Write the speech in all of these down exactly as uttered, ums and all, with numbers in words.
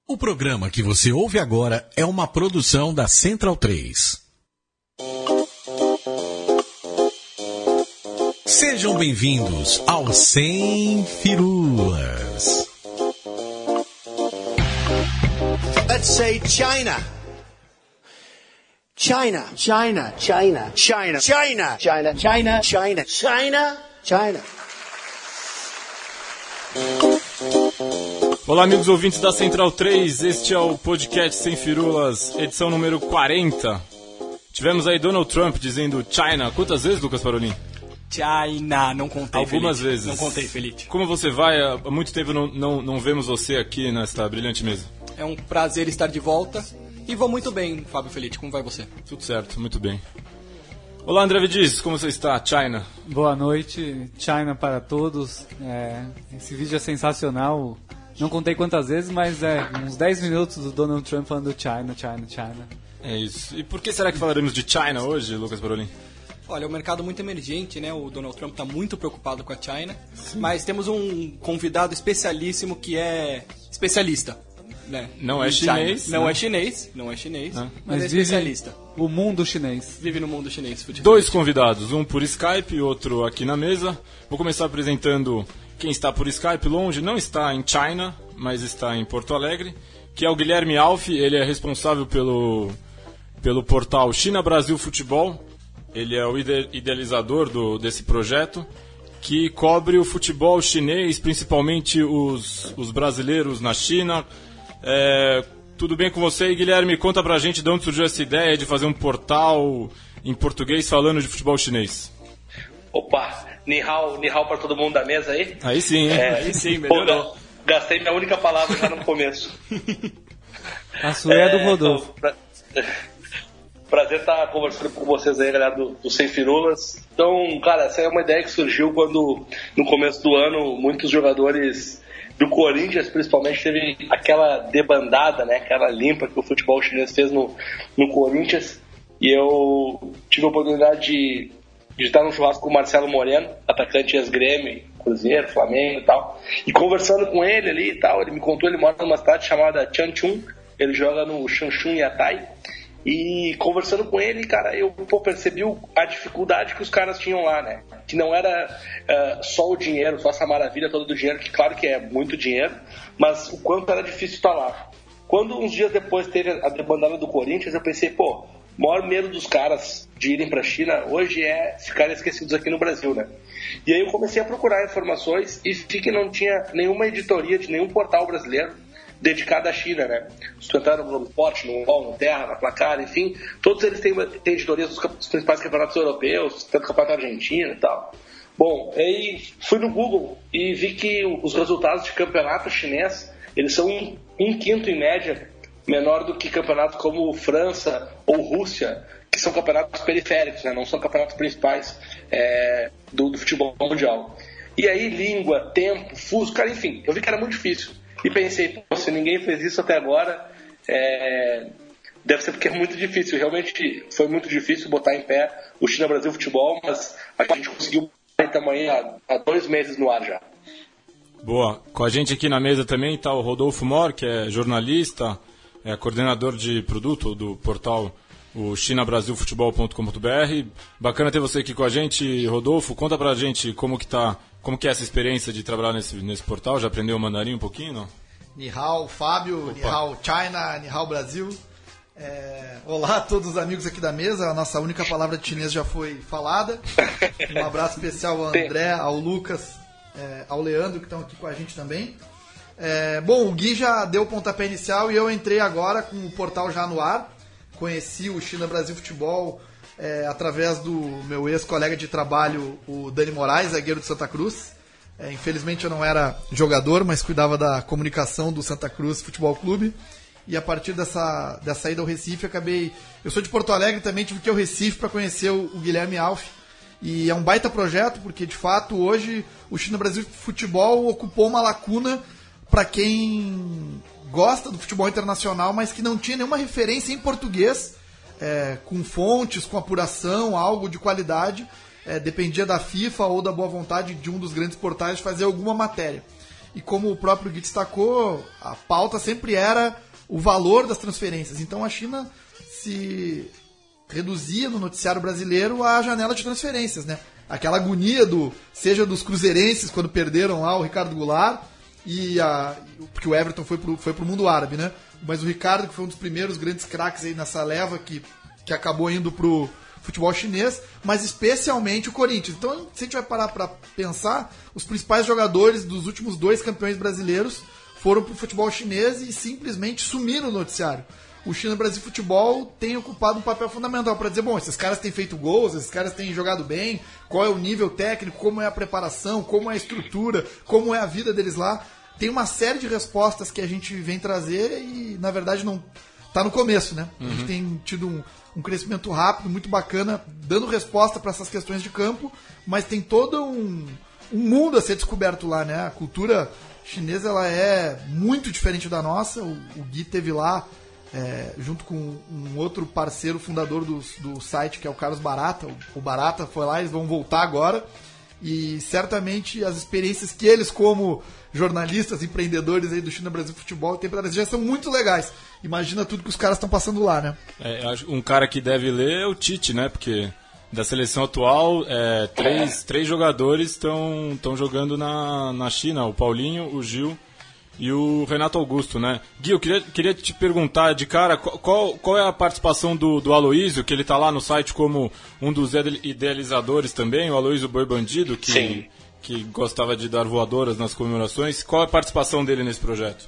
O programa que você ouve agora é uma produção da Central três. Sejam bem-vindos ao Sem Firulas. Let's say China. China. China. China. China. China. China. China. China. China. China. Olá, amigos ouvintes da Central três, este é o podcast Sem Firulas, edição número quarenta. Tivemos aí Donald Trump dizendo China. Quantas vezes, Lucas Parolin? China, não contei, Algumas Felipe. vezes. Não contei, Felipe. Como você vai? Há muito tempo não, não, não vemos você aqui nesta brilhante mesa. É um prazer estar de volta e vou muito bem, Fábio Felipe. Como vai você? Tudo certo, muito bem. Olá, André Vidiz, como você está? China. Boa noite, China para todos. É, esse vídeo é sensacional. Não contei quantas vezes, mas é uns dez minutos do Donald Trump falando China, China, China. É isso. E por que será que falaremos de China hoje, Lucas Parolin? Olha, é um mercado muito emergente, né? O Donald Trump está muito preocupado com a China. Sim. Mas temos um convidado especialíssimo que é especialista. Né? Não é chinês. Não é chinês, não é chinês, ah. mas, mas é especialista. O mundo chinês. Vive no mundo chinês. Dois convidados, um por Skype e outro aqui na mesa. Vou começar apresentando quem está por Skype longe, não está em China, mas está em Porto Alegre, que é o Guilherme Alf. Ele é responsável pelo, pelo portal China Brasil Futebol. Ele é o idealizador do, desse projeto, que cobre o futebol chinês, principalmente os, os brasileiros na China. É, tudo bem com você, Guilherme? Conta pra gente de onde surgiu essa ideia de fazer um portal em português falando de futebol chinês. Opa, ni hao, ni hao pra todo mundo da mesa aí? Aí sim, hein? É, aí sim, melhorou. Gastei minha única palavra já no começo. A sua é, é do Rodolfo. Então, pra... Prazer estar conversando com vocês aí, galera do, do Sem Firulas. Então, cara, essa é uma ideia que surgiu quando, no começo do ano, muitos jogadores do Corinthians, principalmente, teve aquela debandada, né, aquela limpa que o futebol chinês fez no, no Corinthians. E eu tive a oportunidade de, de estar num churrasco com o Marcelo Moreno, atacante ex-Grêmio, Cruzeiro, Flamengo e tal. E conversando com ele ali e tal, ele me contou, ele mora numa cidade chamada Changchun, ele joga no Shanshun Yatai. E conversando com ele, cara, eu pô, percebi a dificuldade que os caras tinham lá, né? Que não era uh, só o dinheiro, só essa maravilha toda do dinheiro, que claro que é muito dinheiro, mas o quanto era difícil estar lá. Quando uns dias depois teve a debandada do Corinthians, eu pensei, pô, o maior medo dos caras de irem pra China hoje é ficarem esquecidos aqui no Brasil, né? E aí eu comecei a procurar informações e vi que não tinha nenhuma editoria de nenhum portal brasileiro dedicada à China, né? Se tu entrar no Globo Esporte, no U O L, no Terra, na Placar, enfim, todos eles têm, têm editorias dos, dos principais campeonatos europeus, tanto campeonato argentino e tal. Bom, aí fui no Google e vi que os resultados de campeonato chinês, eles são um, um quinto em média menor do que campeonatos como França ou Rússia, que são campeonatos periféricos, né? Não são campeonatos principais é, do, do futebol mundial. E aí, língua, tempo, fuso, cara, enfim, eu vi que era muito difícil. E pensei, pô, se ninguém fez isso até agora, é... deve ser porque é muito difícil. Realmente foi muito difícil botar em pé o China Brasil Futebol, mas a gente conseguiu botar tamanho há, há dois meses no ar já. Boa. Com a gente aqui na mesa também está o Rodolfo Mor, que é jornalista, é coordenador de produto do portal o china brasil futebol ponto com ponto b r. Bacana ter você aqui com a gente, Rodolfo. Conta pra gente como que tá, como que é essa experiência de trabalhar nesse, nesse portal. Já aprendeu o mandarim um pouquinho, não? Ni hao, Fábio. Opa. Ni hao, China. Ni hao, Brasil. É... Olá a todos os amigos aqui da mesa. A nossa única palavra de chinês já foi falada. Um abraço especial ao André, ao Lucas, é, ao Leandro, que estão aqui com a gente também. É, bom, o Gui já deu o pontapé inicial e eu entrei agora com o portal já no ar. Conheci o China Brasil Futebol é, através do meu ex-colega de trabalho, o Dani Moraes, zagueiro do Santa Cruz. É, infelizmente eu não era jogador, mas cuidava da comunicação do Santa Cruz Futebol Clube. E a partir dessa, dessa ida ao Recife, acabei... Eu sou de Porto Alegre, também tive que ir ao Recife para conhecer o, o Guilherme Alf. E é um baita projeto, porque de fato hoje o China Brasil Futebol ocupou uma lacuna para quem gosta do futebol internacional, mas que não tinha nenhuma referência em português, é, com fontes, com apuração, algo de qualidade. É, dependia da FIFA ou da boa vontade de um dos grandes portais de fazer alguma matéria. e como o próprio Gui destacou, a pauta sempre era o valor das transferências. Então a China se reduzia no noticiário brasileiro à janela de transferências, né? Aquela agonia do, seja dos cruzeirenses quando perderam lá o Ricardo Goulart, e a, porque o Everton foi pro, foi pro mundo árabe, né? Mas o Ricardo, que foi um dos primeiros grandes craques aí nessa leva, que, que acabou indo pro futebol chinês, mas especialmente o Corinthians. Então, se a gente vai parar para pensar, os principais jogadores dos últimos dois campeões brasileiros foram pro futebol chinês e simplesmente sumiram no noticiário. O China Brasil Futebol tem ocupado um papel fundamental para dizer, bom, esses caras têm feito gols, esses caras têm jogado bem, qual é o nível técnico, como é a preparação, como é a estrutura, como é a vida deles lá. Tem uma série de respostas que a gente vem trazer e, na verdade, não tá no começo, né? Uhum. A gente tem tido um, um crescimento rápido, muito bacana, dando resposta para essas questões de campo, mas tem todo um, um mundo a ser descoberto lá, né? A cultura chinesa, ela é muito diferente da nossa. O, o Gui teve lá, É, junto com um outro parceiro fundador do, do site, que é o Carlos Barata. O, o Barata foi lá, eles vão voltar agora, e certamente as experiências que eles, como jornalistas, empreendedores aí do China Brasil Futebol, tem para já são muito legais. Imagina tudo que os caras estão passando lá, né? É, um cara que deve ler é o Tite, né? Porque da seleção atual, é, três, três jogadores estão jogando na, na China: o Paulinho, o Gil e o Renato Augusto, né? Gui, eu queria, queria te perguntar de cara, qual, qual é a participação do, do Aloísio, que ele tá lá no site como um dos idealizadores também, o Aloísio Boi Bandido, que, que gostava de dar voadoras nas comemorações. Qual é a participação dele nesse projeto?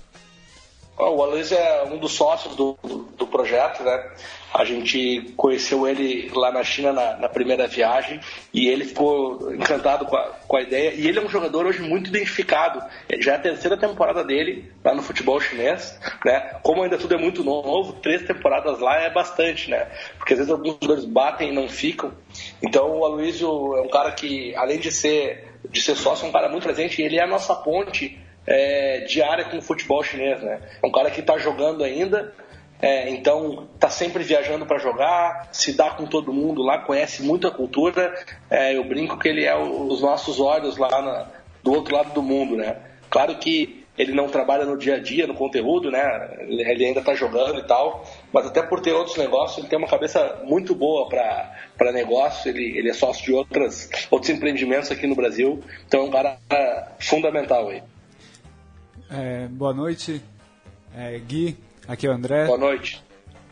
O Aloísio é um dos sócios do, do, do projeto, né? A gente conheceu ele lá na China na, na primeira viagem e ele ficou encantado com a, com a ideia. E ele é um jogador hoje muito identificado. Já é a terceira temporada dele lá no futebol chinês, né? Como ainda tudo é muito novo, três temporadas lá é bastante, né? Porque às vezes alguns jogadores batem e não ficam. Então o Aloísio é um cara que, além de ser, de ser sócio, é um cara muito presente, e ele é a nossa ponte é, diária com o futebol chinês, né? É um cara que está jogando ainda. É, então tá sempre viajando para jogar, se dá com todo mundo lá, conhece muito a cultura. É, eu brinco que ele é o, os nossos olhos lá na, do outro lado do mundo, né? Claro que ele não trabalha no dia a dia, no conteúdo, né? Ele ainda tá jogando e tal, mas até por ter outros negócios, ele tem uma cabeça muito boa para negócio. Ele, ele é sócio de outras, outros empreendimentos aqui no Brasil, então é um cara fundamental aí. É, boa noite, é, Gui. Aqui é o André. Boa noite.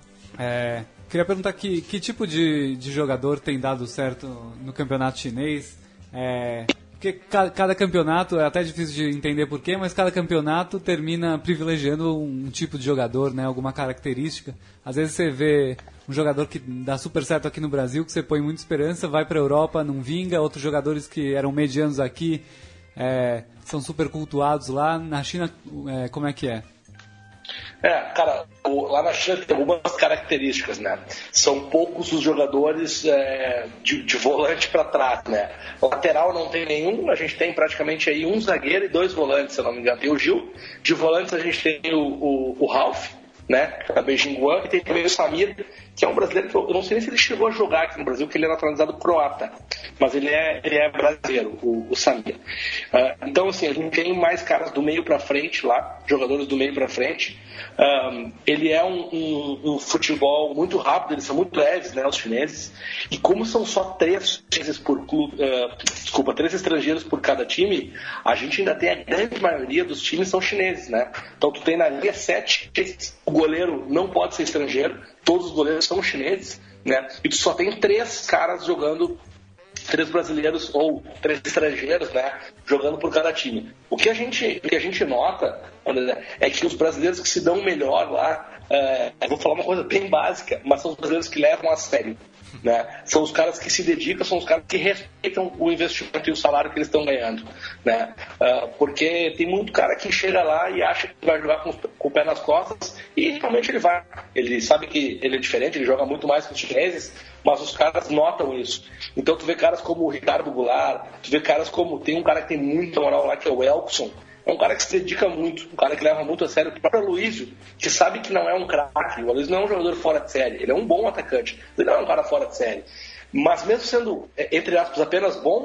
É, queria perguntar que, que tipo de, de jogador tem dado certo no campeonato chinês? É, porque cada, cada campeonato, é até difícil de entender porquê, mas cada campeonato termina privilegiando um tipo de jogador, né, alguma característica. Às vezes você vê um jogador que dá super certo aqui no Brasil, que você põe muita esperança, vai para a Europa, não vinga. Outros jogadores que eram medianos aqui é, são super cultuados lá. Na China, é, como é que é? É, cara, o, lá na China tem algumas características, né? São poucos os jogadores é, de, de volante para trás, né? Lateral não tem nenhum, a gente tem praticamente aí um zagueiro e dois volantes, se eu não me engano. Tem o Gil, de volantes a gente tem o, o, o Ralf, né? A Beijing Guan, e tem também o Samir, que é um brasileiro que eu, eu não sei nem se ele chegou a jogar aqui no Brasil, porque ele é naturalizado croata, mas ele é, ele é brasileiro, o, o Samir. Uh, então, assim, a gente tem mais caras do meio para frente lá, jogadores do meio para frente. Um, ele é um, um, um futebol muito rápido, eles são muito leves, né, os chineses, e como são só três chineses por clube, uh, desculpa, três estrangeiros por cada time, a gente ainda tem a grande maioria dos times são chineses, né? Então tu tem na linha sete, o goleiro não pode ser estrangeiro, todos os goleiros são chineses, né? E tu só tem três caras jogando, três brasileiros ou três estrangeiros, né, jogando por cada time. O que a gente, o que a gente nota, André, é que os brasileiros que se dão melhor lá, é, eu vou falar uma coisa bem básica, mas são os brasileiros que levam a sério, né? São os caras que se dedicam, são os caras que respeitam o investimento e o salário que eles estão ganhando, né? Uh, porque tem muito cara que chega lá e acha que vai jogar com, com o pé nas costas, e realmente ele vai. Ele sabe que ele é diferente, ele joga muito mais que os chineses, mas os caras notam isso. Então tu vê caras como o Ricardo Goulart, tu vê caras como, tem um cara que tem muita moral lá, que é o Elkson. É um cara que se dedica muito, um cara que leva muito a sério. O próprio Aloísio, que sabe que não é um craque, o Aloísio não é um jogador fora de série, ele é um bom atacante, ele não é um cara fora de série. Mas mesmo sendo, entre aspas, apenas bom,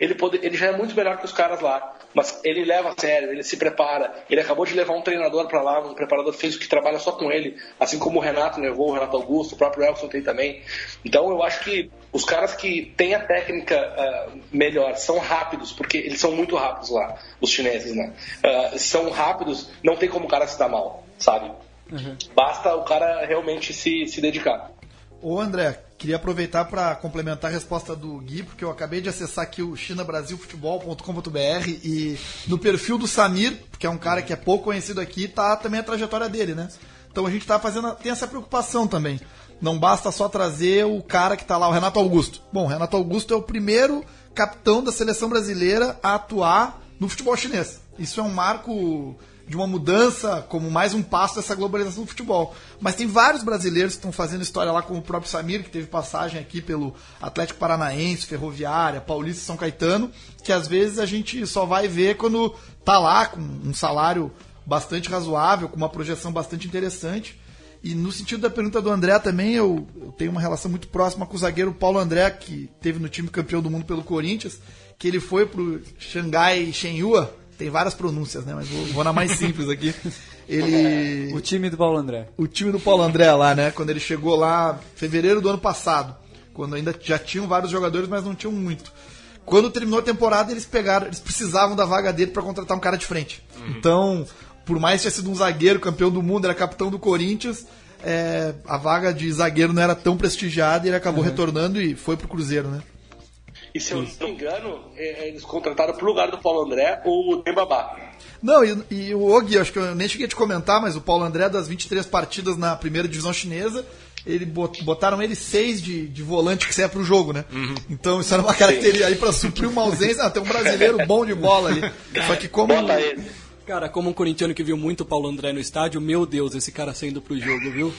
ele, pode, ele já é muito melhor que os caras lá. Mas ele leva a sério, ele se prepara. Ele acabou de levar um treinador para lá, um preparador físico que trabalha só com ele, assim como o Renato levou, o Renato Augusto, o próprio Elson tem também. Então eu acho que os caras que têm a técnica uh, melhor são rápidos, porque eles são muito rápidos lá, os chineses, né? Uh, são rápidos, não tem como o cara se dar mal, sabe? Uhum. Basta o cara realmente se, se dedicar. Ô André, queria aproveitar para complementar a resposta do Gui, porque eu acabei de acessar aqui o china brasil futebol ponto com ponto b r e no perfil do Samir, que é um cara que é pouco conhecido aqui, tá também a trajetória dele, né? Então a gente tá fazendo, tem essa preocupação também. Não basta só trazer o cara que tá lá, o Renato Augusto. Bom, o Renato Augusto é o primeiro capitão da seleção brasileira a atuar no futebol chinês. Isso é um marco de uma mudança, como mais um passo dessa globalização do futebol. Mas tem vários brasileiros que estão fazendo história lá, como o próprio Samir, que teve passagem aqui pelo Atlético Paranaense, Ferroviária, Paulista e São Caetano, que às vezes a gente só vai ver quando tá lá com um salário bastante razoável, com uma projeção bastante interessante. E no sentido da pergunta do André também, eu, eu tenho uma relação muito próxima com o zagueiro Paulo André, que teve no time campeão do mundo pelo Corinthians, que ele foi pro Xangai Shenhua. Tem várias pronúncias, né? Mas vou, vou na mais simples aqui. Ele... O time do Paulo André. O time do Paulo André lá, né? Quando ele chegou lá em fevereiro do ano passado. Quando ainda já tinham vários jogadores, mas não tinham muito. Quando terminou a temporada, eles pegaram, eles precisavam da vaga dele para contratar um cara de frente. Uhum. Então, por mais que tenha sido um zagueiro, campeão do mundo, era capitão do Corinthians, é, a vaga de zagueiro não era tão prestigiada e ele acabou uhum. retornando e foi pro Cruzeiro, né? E se eu não me engano, eles contrataram pro lugar do Paulo André o Dembabá. Não, e, e o Ogui, acho que eu nem cheguei a te comentar, mas o Paulo André, das vinte e três partidas na primeira divisão chinesa, ele botaram ele seis de, de volante que serve pro jogo, né? Uhum. Então isso era uma característica aí pra suprir uma ausência. Ah, tem um brasileiro bom de bola ali. Só que como... Bota ele. Cara, como um corintiano que viu muito o Paulo André no estádio, meu Deus, esse cara saindo pro jogo, viu?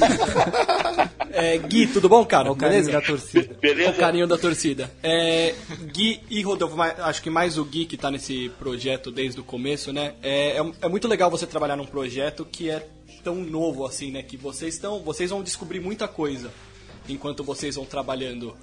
é, Gui, tudo bom, cara? O carinho da torcida. Beleza? O carinho da torcida. É, Gui e Rodolfo, acho que mais o Gui que tá nesse projeto desde o começo, né? É, é, é muito legal você trabalhar num projeto que é tão novo assim, né? Que vocês estão, vocês vão descobrir muita coisa enquanto vocês vão trabalhando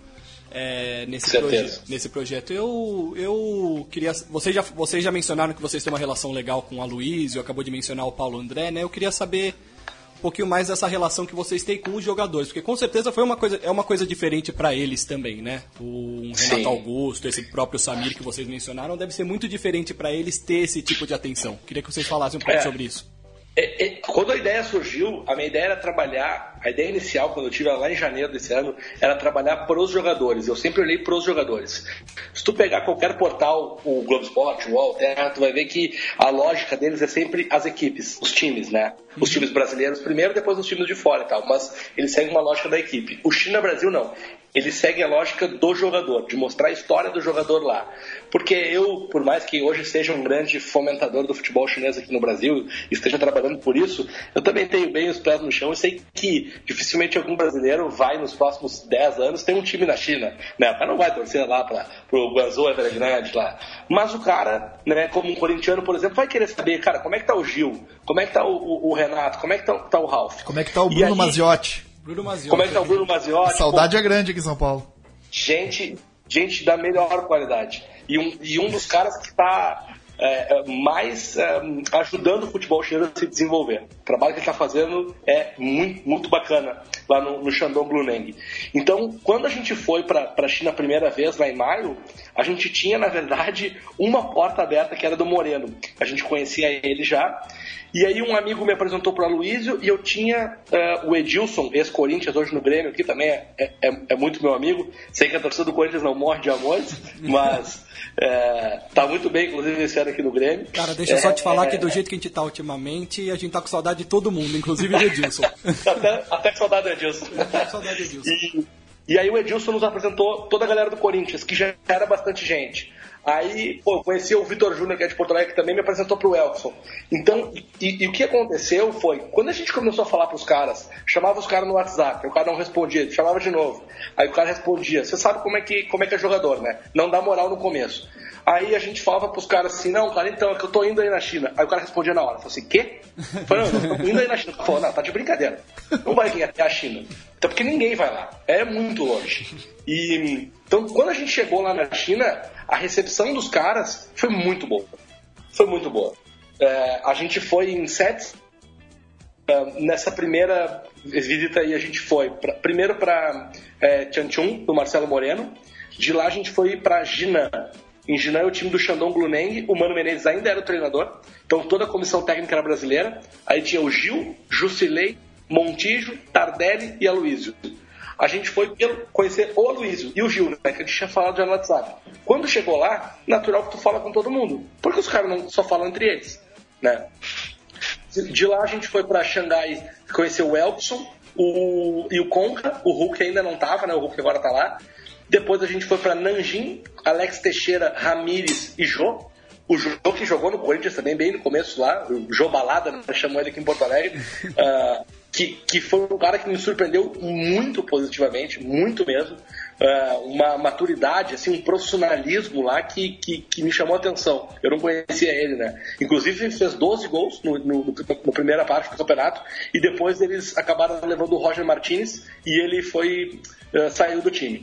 é, nesse, proje- nesse projeto. Eu, eu queria... Vocês já, vocês já mencionaram que vocês têm uma relação legal com a Luísio, acabou de mencionar o Paulo André, né? Eu queria saber um pouquinho mais dessa relação que vocês têm com os jogadores, porque com certeza foi uma coisa, é uma coisa diferente para eles também, né? O Renato Sim. Augusto, esse próprio Samir que vocês mencionaram, deve ser muito diferente para eles ter esse tipo de atenção. Queria que vocês falassem um pouco é. sobre isso. É, é, quando a ideia surgiu, a minha ideia era trabalhar, a ideia inicial, quando eu tive lá em janeiro desse ano, era trabalhar para os jogadores. Eu sempre olhei para os jogadores. Se tu pegar qualquer portal, o Globo Esporte, o U O L, Terra, tu vai ver que a lógica deles é sempre as equipes, os times, né? Os times brasileiros primeiro, depois os times de fora e tal. Mas eles seguem uma lógica da equipe. O China Brasil não. Eles seguem a lógica do jogador, de mostrar a história do jogador lá. Porque eu, por mais que hoje seja um grande fomentador do futebol chinês aqui no Brasil, esteja trabalhando por isso, eu também tenho bem os pés no chão e sei que dificilmente algum brasileiro vai nos próximos dez anos ter um time na China, né? Mas não vai torcer lá para o Guangzhou Evergrande lá. Mas o cara, né, como um corintiano, por exemplo, vai querer saber, cara, como é que tá o Gil? Como é que tá o, o, o Renato? Como é que tá, tá o Ralf? Como é que tá o Bruno aí, Maziotti? Bruno Maziotti. Como é que tá o Bruno Maziotti? A saudade pô, é grande aqui em São Paulo. Gente, gente da melhor qualidade. E um, e um dos caras que está é, mais é, ajudando o futebol chinês a se desenvolver. O trabalho que ele está fazendo é muito, muito bacana lá no, no Shandong Luneng. Então, quando a gente foi para a China a primeira vez, lá em maio, a gente tinha, na verdade, uma porta aberta que era do Moreno. A gente conhecia ele já. E aí um amigo me apresentou para o Aloysio e eu tinha uh, o Edilson, ex-Corinthians, hoje no Grêmio, que também é, é, é muito meu amigo. Sei que a torcida do Corinthians não morre de amores, mas é, tá muito bem, inclusive, esse ano aqui no Grêmio. Cara, deixa eu só te falar é, que do jeito que a gente tá ultimamente, a gente tá com saudade de todo mundo, inclusive do Edilson. até, até com saudade do Edilson. Até com saudade do Edilson. E, e aí o Edilson nos apresentou toda a galera do Corinthians, que já era bastante gente. Aí, pô, eu conheci o Vitor Júnior, que é de Porto Alegre, que também me apresentou pro Elson. Então, e, e o que aconteceu foi, quando a gente começou a falar pros caras, chamava os caras no WhatsApp, o cara não respondia, chamava de novo. Aí o cara respondia, você sabe como é que, como é, que é jogador, né? Não dá moral no começo. Aí a gente falava pros caras assim, não, cara, então, é que eu tô indo aí na China. Aí o cara respondia na hora, falou assim, quê? Eu falei, não, eu tô indo aí na China. Falou, não, tá de brincadeira. Não vai vir até a China. Então, porque ninguém vai lá. É muito longe. E, então, quando a gente chegou lá na China, a recepção dos caras foi muito boa. Foi muito boa. É, a gente foi em sete... Nessa primeira visita aí a gente foi pra, primeiro para é, Changchun, do Marcelo Moreno. De lá a gente foi para Jinan. Em Jinan é o time do Shandong Luneng. O Mano Menezes ainda era o treinador. Então toda a comissão técnica era brasileira. Aí tinha o Gil, Jusilei, Montijo, Tardelli e Aloysio. A gente foi conhecer o Aloysio e o Gil, né, que a gente tinha falado já no WhatsApp. Quando chegou lá, natural que tu fala com todo mundo. Porque os caras não só falam entre eles, né? De lá a gente foi para Xangai conhecer o Elkson o, e o Conca. O Hulk ainda não estava, né? O Hulk agora está lá. Depois a gente foi para Nanjing, Alex Teixeira, Ramires e Jô. O Jô que jogou no Corinthians também, bem no começo lá. O Jô Balada, né? Chamou ele aqui em Porto Alegre. uh, que, que foi um cara que me surpreendeu muito positivamente, muito mesmo. Uh, uma maturidade, assim, um profissionalismo lá que, que, que me chamou a atenção. Eu não conhecia ele, né? Inclusive ele fez doze gols no, no, no, na primeira parte do campeonato e depois eles acabaram levando o Roger Martínez e ele foi uh, saiu do time.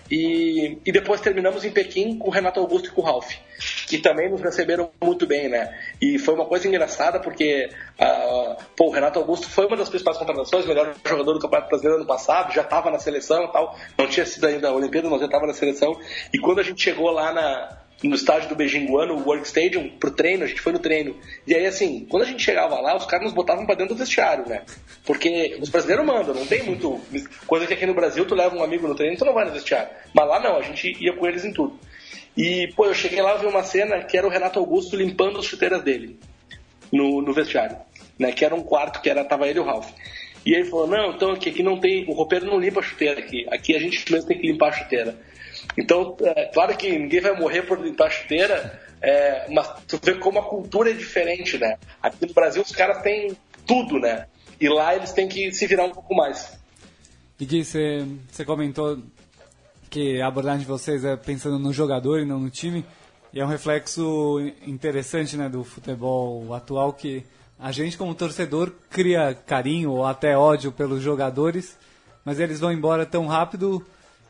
E, e depois terminamos em Pequim com o Renato Augusto e com o Ralf, que também nos receberam muito bem, né? E foi uma coisa engraçada porque uh, pô, o Renato Augusto foi uma das principais contratações, o melhor jogador do Campeonato Brasileiro ano passado, já estava na seleção e tal, não tinha sido ainda a Olimpíada, mas já estava na seleção. E quando a gente chegou lá na, no estádio do Beijinguan, no Work Stadium, pro treino, a gente foi no treino. E aí, assim, quando a gente chegava lá, os caras nos botavam pra dentro do vestiário, né? Porque os brasileiros mandam, não tem muito... Coisa que aqui no Brasil, tu leva um amigo no treino, tu não vai no vestiário. Mas lá não, a gente ia com eles em tudo. E, pô, eu cheguei lá e vi uma cena que era o Renato Augusto limpando as chuteiras dele no, no vestiário, né? Que era um quarto, que era, tava ele e o Ralf. E ele falou, não, então aqui, aqui não tem... O roupeiro não limpa a chuteira aqui. Aqui a gente mesmo tem que limpar a chuteira. Então, é claro que ninguém vai morrer por limpar a chuteira, é, mas tu vê como a cultura é diferente, né? Aqui no Brasil os caras têm tudo, né? E lá eles têm que se virar um pouco mais. E Gui, você, você comentou que a abordagem de vocês é pensando no jogador e não no time, e é um reflexo interessante, né, do futebol atual, que a gente como torcedor cria carinho ou até ódio pelos jogadores, mas eles vão embora tão rápido.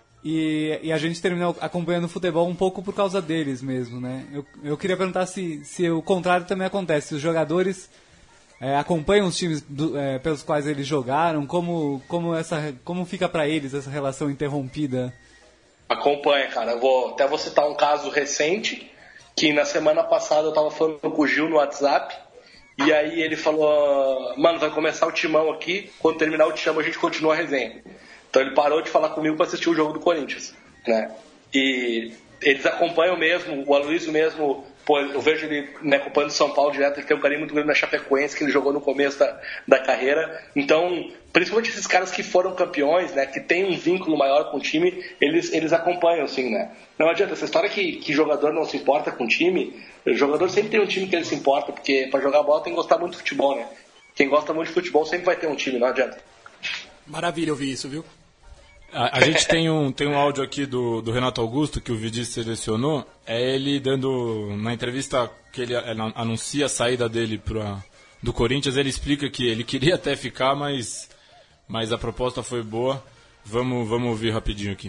E, e a gente termina acompanhando o futebol um pouco por causa deles mesmo, né? Eu, eu queria perguntar se, se o contrário também acontece. Se os jogadores é, acompanham os times do, é, pelos quais eles jogaram, como, como, essa, como fica para eles essa relação interrompida? Acompanha, cara. Eu vou, até vou citar um caso recente, que na semana passada eu tava falando com o Gil no WhatsApp, e aí ele falou, mano, vai começar o timão aqui, quando terminar o timão a gente continua a resenha. Então ele parou de falar comigo para assistir o jogo do Corinthians, né? E eles acompanham mesmo, o Aloysio mesmo, pô, eu vejo ele, né, acompanhando o São Paulo direto, ele tem um carinho muito grande na Chapecoense, que ele jogou no começo da, da carreira. Então, principalmente esses caras que foram campeões, né, que tem um vínculo maior com o time, eles, eles acompanham, assim, né? Não adianta, essa história que, que jogador não se importa com o time, o jogador sempre tem um time que ele se importa, porque para jogar bola tem que gostar muito de futebol, né? Quem gosta muito de futebol sempre vai ter um time, não adianta. Maravilha ouvir isso, viu? A, a gente tem um, tem um áudio aqui do, do Renato Augusto, que o Vidi selecionou. É ele dando, na entrevista que ele anuncia a saída dele pra, do Corinthians, ele explica que ele queria até ficar, mas, mas a proposta foi boa. Vamos, vamos ouvir rapidinho aqui.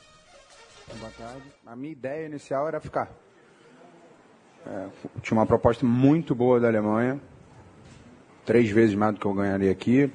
Boa tarde. A minha ideia inicial era ficar. É, tinha uma proposta muito boa da Alemanha, três vezes mais do que eu ganharia aqui.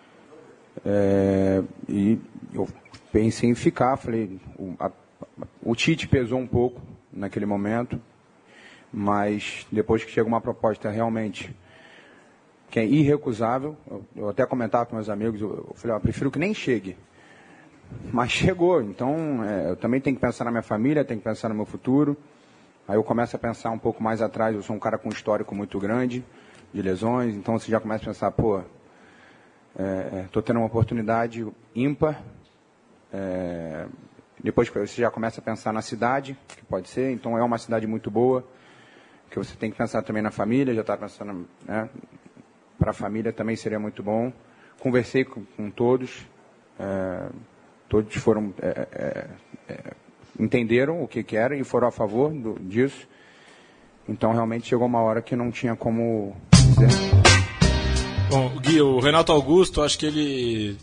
É, e eu pensei em ficar, falei, o, a, o Tite pesou um pouco naquele momento, mas depois que chega uma proposta realmente que é irrecusável, eu, eu até comentava com meus amigos, eu, eu falei, eu prefiro que nem chegue, mas chegou, então é, eu também tenho que pensar na minha família, tenho que pensar no meu futuro. Aí eu começo a pensar um pouco mais atrás, eu sou um cara com um histórico muito grande de lesões, então você já começa a pensar, pô, estou é, tendo uma oportunidade ímpar. É, depois você já começa a pensar na cidade, que pode ser, então é uma cidade muito boa, que você tem que pensar também na família, já está pensando, né, para a família também seria muito bom. Conversei com, com todos, é, todos foram, é, é, é, entenderam o que querem e foram a favor do, disso, então realmente chegou uma hora que não tinha como dizer. Bom, Gui, o Renato Augusto, acho que ele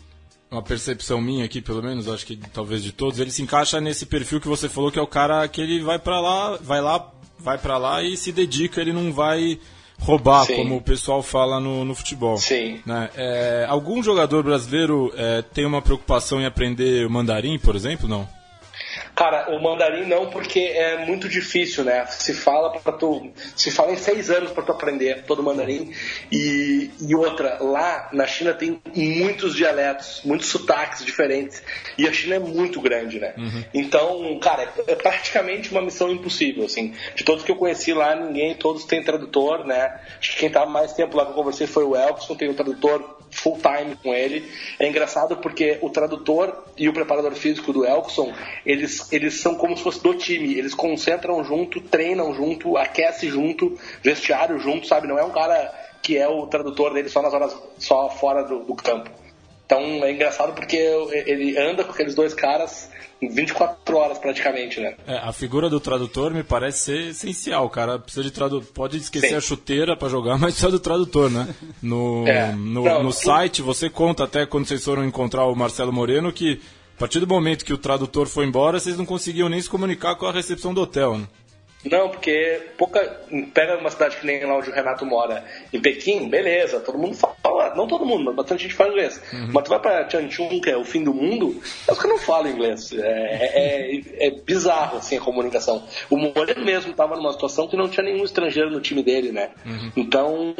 uma percepção minha aqui, pelo menos, acho que talvez de todos, ele se encaixa nesse perfil que você falou, que é o cara que ele vai pra lá, vai lá, vai pra lá e se dedica, ele não vai roubar, Sim. como o pessoal fala no, no futebol. Sim. Né? É, algum jogador brasileiro é, tem uma preocupação em aprender mandarim, por exemplo, não? Cara, o mandarim não, porque é muito difícil, né? Se fala para tu, se fala em seis anos para tu aprender todo o mandarim. E, e outra, lá na China tem muitos dialetos, muitos sotaques diferentes. E a China é muito grande, né? Uhum. Então, cara, é praticamente uma missão impossível, assim. De todos que eu conheci lá, ninguém, todos têm tradutor, né? Acho que quem tá mais tempo lá que eu conversei foi o Elkson, tem um tradutor full time com ele. É engraçado porque o tradutor e o preparador físico do Elkson, eles, eles são como se fosse do time, eles concentram junto, treinam junto, aquecem junto, vestiário junto, sabe? Não é um cara que é o tradutor dele só nas horas, só fora do, do campo. Então é engraçado porque ele anda com aqueles dois caras vinte e quatro horas praticamente, né? É, a figura do tradutor me parece ser essencial. O cara precisa de tradutor. Pode esquecer Sim. a chuteira para jogar, mas precisa do tradutor, né? No, é. no, Não, no tu... site você conta até quando vocês foram encontrar o Marcelo Moreno que a partir do momento que o tradutor foi embora, vocês não conseguiam nem se comunicar com a recepção do hotel, né? Não, porque pouca... pega uma cidade que nem lá onde o Renato mora, em Pequim, beleza, todo mundo fala, não todo mundo, mas bastante gente fala inglês. Uhum. Mas tu vai pra Changchun, que é o fim do mundo, os caras não falam inglês. É, é, é bizarro, assim, a comunicação. O Moreno mesmo tava numa situação que não tinha nenhum estrangeiro no time dele, né? Uhum. Então,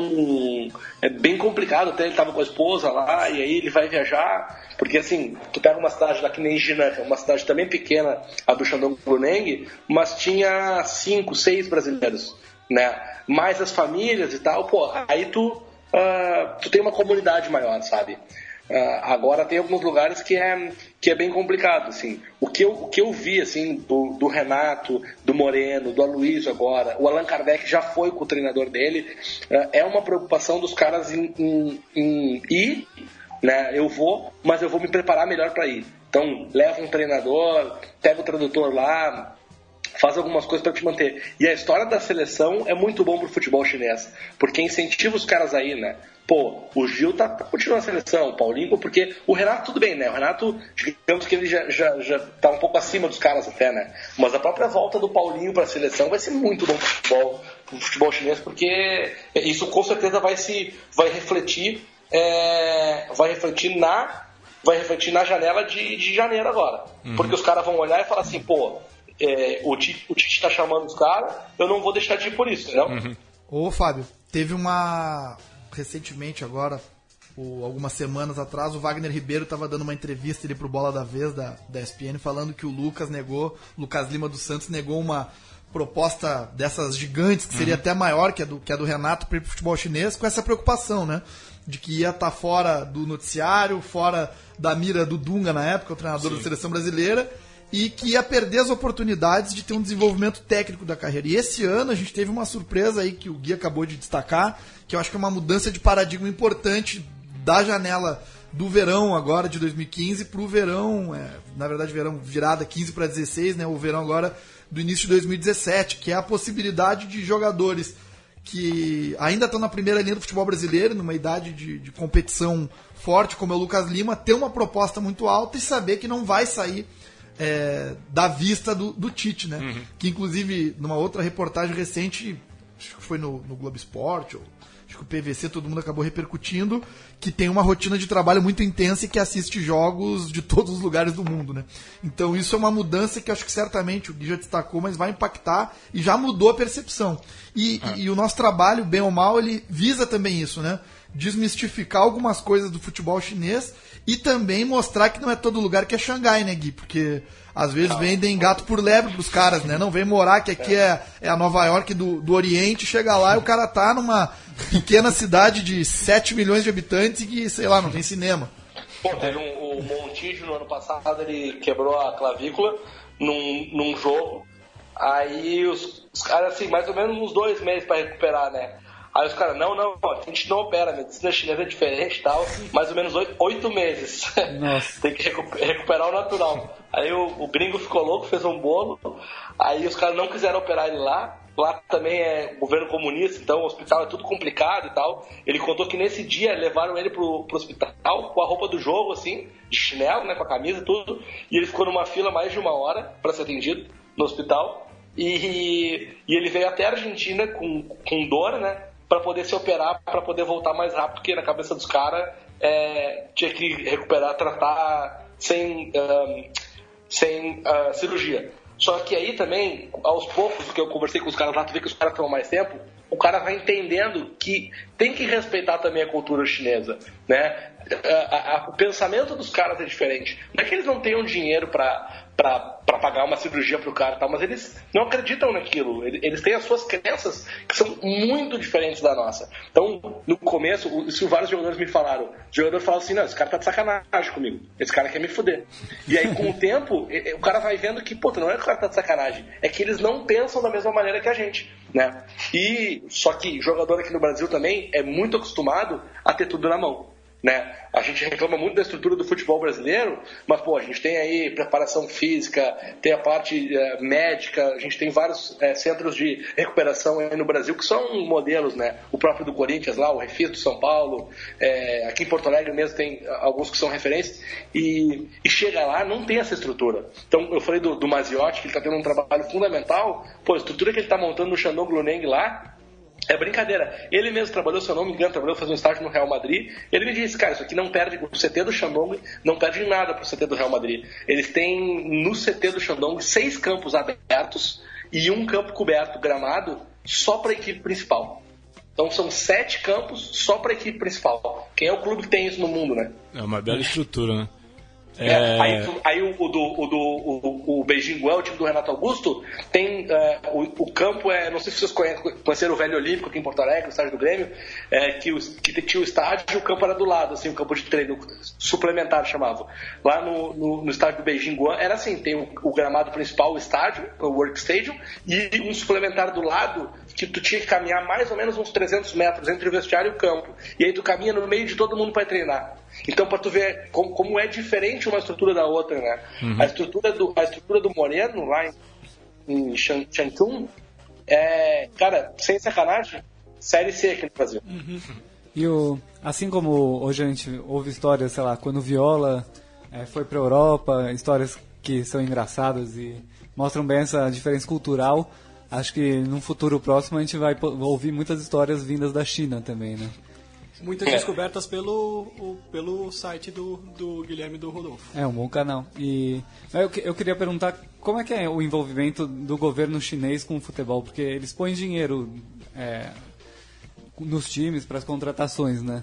é bem complicado. Até ele tava com a esposa lá, e aí ele vai viajar, porque assim, tu pega uma cidade lá que nem Jinan, uma cidade também pequena, a do Shandong Luneng, mas tinha cinco, seis brasileiros, né? Mais as famílias e tal, pô, aí tu, uh, tu tem uma comunidade maior, sabe? Uh, agora tem alguns lugares que é, que é bem complicado, assim. O que eu, o que eu vi, assim, do, do Renato, do Moreno, do Aloysio agora, o Allan Kardec já foi com o treinador dele, uh, é uma preocupação dos caras em, em, em ir, né? Eu vou, mas eu vou me preparar melhor para ir. Então, leva um treinador, pega o tradutor lá, faz algumas coisas para te manter. E a história da seleção é muito bom pro futebol chinês, porque incentiva os caras aí, né? Pô, o Gil tá, tá continuando a seleção, o Paulinho, porque o Renato tudo bem, né? O Renato, digamos que ele já, já, já tá um pouco acima dos caras até, né? Mas a própria volta do Paulinho pra seleção vai ser muito bom pro futebol, pro futebol chinês, porque isso com certeza vai se vai refletir, é, vai refletir na vai refletir na janela de, de janeiro agora. Uhum. Porque os caras vão olhar e falar assim, pô, É, o Tite o Tite tá chamando os caras, eu não vou deixar de ir por isso, entendeu? Uhum. Ô, Fábio, teve uma... recentemente agora, ou algumas semanas atrás, o Wagner Ribeiro tava dando uma entrevista ali pro Bola da Vez, da, da E S P N, falando que o Lucas negou, Lucas Lima dos Santos negou uma proposta dessas gigantes, que seria uhum. até maior que a do, que a do Renato para ir pro futebol chinês, com essa preocupação, né? De que ia estar tá fora do noticiário, fora da mira do Dunga na época, o treinador Sim. da seleção brasileira, e que ia perder as oportunidades de ter um desenvolvimento técnico da carreira. E esse ano a gente teve uma surpresa aí que o Gui acabou de destacar, que eu acho que é uma mudança de paradigma importante da janela do verão agora de dois mil e quinze para o verão, é, na verdade verão virada quinze para dezesseis, né, o verão agora do início de dois mil e dezessete, que é a possibilidade de jogadores que ainda estão na primeira linha do futebol brasileiro, numa idade de, de competição forte, como é o Lucas Lima, ter uma proposta muito alta e saber que não vai sair É, da vista do, do Tite, né? Uhum. Que inclusive numa outra reportagem recente, acho que foi no, no Globo Esporte, ou acho que o P V C, todo mundo acabou repercutindo, que tem uma rotina de trabalho muito intensa e que assiste jogos de todos os lugares do mundo, né? Então isso é uma mudança que acho que certamente o Gui já destacou, mas vai impactar e já mudou a percepção. E, ah. e, e o nosso trabalho, bem ou mal, ele visa também isso, né? Desmistificar algumas coisas do futebol chinês e também mostrar que não é todo lugar que é Xangai, né, Gui? Porque às vezes vendem gato por lebre pros caras, né? Não vem morar que aqui é, é a Nova York do, do Oriente, chega lá e o cara tá numa pequena cidade de sete milhões de habitantes e que, sei lá, não tem cinema. Pô, teve um, o Montijo no ano passado, ele quebrou a clavícula num, num jogo, aí os, os caras, assim, mais ou menos uns dois meses pra recuperar, né? Aí os caras, não, não, a gente não opera, a medicina chinesa é diferente e tal, mais ou menos oito, oito meses. Nossa. Tem que recuperar o natural. Aí o, o gringo ficou louco, fez um bolo, aí os caras não quiseram operar ele lá, lá também é governo comunista, então o hospital é tudo complicado e tal. Ele contou que nesse dia levaram ele pro, pro hospital com a roupa do jogo, assim, de chinelo, né, com a camisa e tudo, e ele ficou numa fila mais de uma hora para ser atendido no hospital, e, e ele veio até a Argentina com, com dor, né, para poder se operar, para poder voltar mais rápido, porque na cabeça dos caras é, tinha que recuperar, tratar sem, um, sem uh, cirurgia. Só que aí também, aos poucos, que eu conversei com os caras lá, tu vê que os caras estão há mais tempo, o cara vai entendendo que tem que respeitar também a cultura chinesa, né? A, a, o pensamento dos caras é diferente. Não é que eles não tenham dinheiro para para pagar uma cirurgia pro cara e tal, mas eles não acreditam naquilo. Eles têm as suas crenças que são muito diferentes da nossa. Então, no começo, isso vários jogadores me falaram. O jogador fala assim, não, esse cara tá de sacanagem comigo. Esse cara quer me fuder. E aí, com o tempo, o cara vai vendo que, puta, não é que o cara tá de sacanagem. É que eles não pensam da mesma maneira que a gente, né? E, só que jogador aqui no Brasil também é muito acostumado a ter tudo na mão, né? A gente reclama muito da estrutura do futebol brasileiro, mas pô, a gente tem aí preparação física, tem a parte é, médica, a gente tem vários é, centros de recuperação aí no Brasil que são modelos, né? O próprio do Corinthians lá, o Refis do São Paulo, é, aqui em Porto Alegre mesmo tem alguns que são referências, e, e chega lá, não tem essa estrutura. Então eu falei do, do Maziotti, que ele está tendo um trabalho fundamental, pô, a estrutura que ele está montando no Shandong Luneng lá é brincadeira. Ele mesmo trabalhou, se eu não me engano, trabalhou fazendo um estágio no Real Madrid. Ele me disse, cara, isso aqui não perde, o C T do Shandong não perde nada pro C T do Real Madrid. Eles têm no C T do Shandong seis campos abertos e um campo coberto, gramado, só para a equipe principal. Então são sete campos só para a equipe principal. Quem é o clube que tem isso no mundo, né? É uma bela estrutura, né? É, é... Aí, aí o, o do, o, do, o, o Beijing Guan, o time do Renato Augusto, tem é, o, o campo, é, não sei se vocês conhecem, conheceram o Velho Olímpico aqui em Porto Alegre, o estádio do Grêmio, é, que, o, que tinha o estádio e o campo era do lado, assim, o campo de treino suplementar chamava. Lá no, no, no estádio do Beijing Guan era assim, tem o, o gramado principal, o estádio, o Work Stadium, e um suplementar do lado que tu tinha que caminhar mais ou menos uns trezentos metros entre o vestiário e o campo. E aí tu caminha no meio de todo mundo para treinar. Então, para tu ver como, como é diferente uma estrutura da outra, né? Uhum. A estrutura do, a estrutura do Moreno, lá em, em Changchun, é, cara, sem sacanagem, série C aqui no Brasil. Uhum. E o, assim como hoje a gente ouve histórias, sei lá, quando o Viola é, foi para a Europa, histórias que são engraçadas e mostram bem essa diferença cultural, acho que num futuro próximo a gente vai ouvir muitas histórias vindas da China também, né? Muitas descobertas pelo, o, pelo site do, do Guilherme e do Rodolfo. É um bom canal. E eu, eu queria perguntar como é que é o envolvimento do governo chinês com o futebol, porque eles põem dinheiro é, nos times para as contratações, né?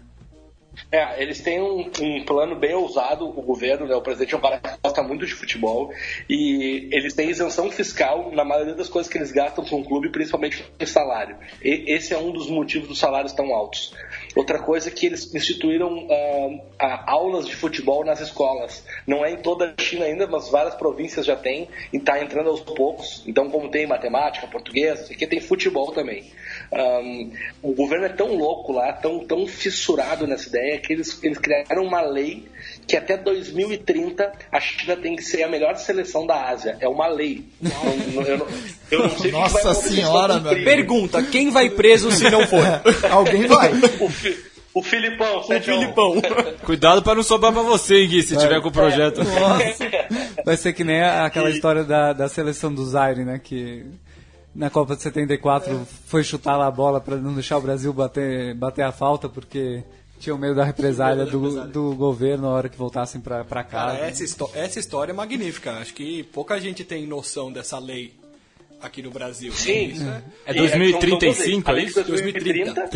É, eles têm um, um plano bem ousado, o governo, né? O presidente é um cara que gosta muito de futebol e eles têm isenção fiscal na maioria das coisas que eles gastam com o clube, principalmente em salário. E esse é um dos motivos dos salários tão altos. Outra coisa é que eles instituíram uh, aulas de futebol nas escolas. Não é em toda a China ainda, mas várias províncias já tem e está entrando aos poucos. Então, como tem matemática, português, aqui tem futebol também. Um, o governo é tão louco lá, tão, tão fissurado nessa ideia, que eles, eles criaram uma lei que até dois mil e trinta a China tem que ser a melhor seleção da Ásia. É uma lei. Não, eu, não, eu não sei Nossa que vai senhora, meu. Pergunta, quem vai preso se não for? Alguém vai. O, fi, o Filipão. O Filipão. Cuidado para não sobrar para você, Gui, se tiver com o projeto. Nossa. Vai ser que nem aquela história da, da seleção do Zaire, né? Que na Copa de setenta e quatro é. foi chutar lá a bola para não deixar o Brasil bater, bater a falta, porque tinham medo da represália do, do governo na hora que voltassem para casa. Cara, essa, essa história é magnífica. Acho que pouca gente tem noção dessa lei aqui no Brasil. Sim. Isso é, é dois mil e trinta e cinco, é isso? dois mil e trinta.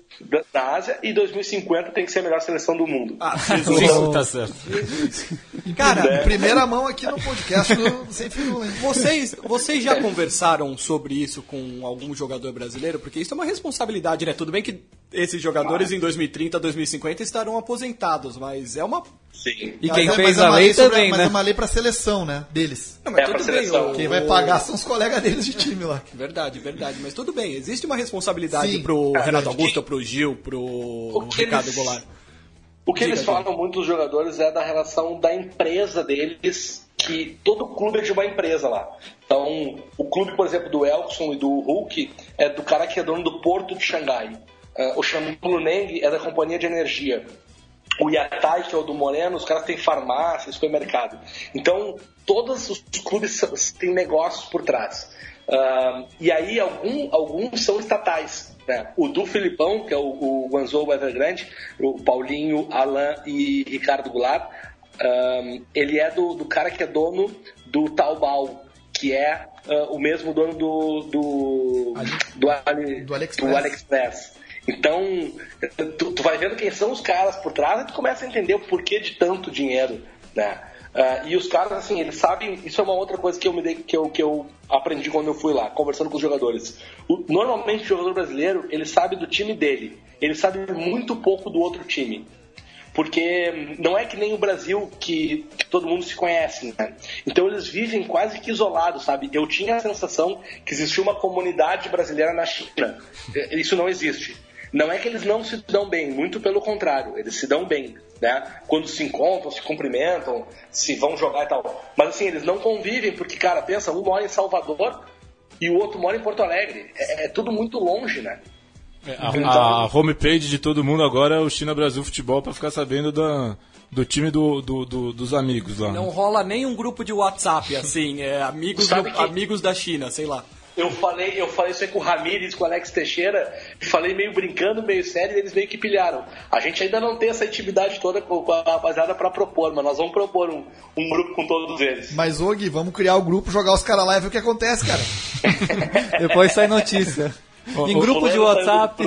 Da Ásia, e dois mil e cinquenta tem que ser a melhor seleção do mundo. Ah, Jesus, tá certo. Cara, em primeira mão aqui no podcast do Sem Firula, hein? Vocês, vocês já conversaram sobre isso com algum jogador brasileiro? Porque isso é uma responsabilidade, né? Tudo bem que esses jogadores ah. em dois mil e trinta, dois mil e cinquenta estarão aposentados, mas é uma... Sim. E quem mas fez é, a lei, lei sobre, também, mas né? é uma lei pra seleção, né? Deles. Não, mas é tudo pra bem. seleção. O... Quem vai pagar são os colegas deles de time lá. Verdade, verdade. Mas tudo bem. Existe uma responsabilidade Sim. pro é, Renato Augusto, que... pro Gil, pro Ricardo eles... Goulart. O que Diga, eles falam muito, os jogadores, é da relação da empresa deles, que todo clube é de uma empresa lá. Então, o clube, por exemplo, do Elkson e do Hulk é do cara que é dono do Porto de Xangai. Uh, o Shambu Neng é da companhia de energia. O Yatai, que é o do Moreno, os caras têm farmácia, supermercado. Então, todos os clubes têm negócios por trás. Uh, e aí, algum, alguns são estatais. Né? O do Filipão, que é o, o Guangzhou Evergrande, o Paulinho, Alain e Ricardo Goulart, uh, ele é do, do cara que é dono do Taobao, que é uh, o mesmo dono do, do, do, Ali, do, AliExpress. do AliExpress. Então, tu, tu vai vendo quem são os caras por trás e tu começa a entender o porquê de tanto dinheiro, né? Uh, e os caras, assim, eles sabem... Isso é uma outra coisa que eu, me dei, que eu, que eu aprendi quando eu fui lá, conversando com os jogadores. O, normalmente, o jogador brasileiro, ele sabe do time dele. Ele sabe muito pouco do outro time. Porque não é que nem o Brasil, que, que todo mundo se conhece, né? Então, eles vivem quase que isolados, sabe? Eu tinha a sensação que existia uma comunidade brasileira na China. Isso não existe. Não é que eles não se dão bem, muito pelo contrário, eles se dão bem, né? Quando se encontram, se cumprimentam, se vão jogar e tal. Mas assim, eles não convivem porque, cara, pensa, um mora em Salvador e o outro mora em Porto Alegre. É, é tudo muito longe, né? É, a, então... a homepage de todo mundo agora é o China Brasil Futebol para ficar sabendo da, do time do, do, do, dos amigos lá. Não rola nem um grupo de WhatsApp, assim, é amigos, do, que... amigos da China, sei lá. Eu falei, eu falei isso aí com o Ramires, com o Alex Teixeira, falei meio brincando, meio sério, e eles meio que pilharam. A gente ainda não tem essa intimidade toda com a rapaziada pra propor, mas nós vamos propor um, um grupo com todos eles. Mas, ô Gui, vamos criar o grupo, jogar os caras lá e ver o que acontece, cara. Depois sai notícia. Em grupo de WhatsApp...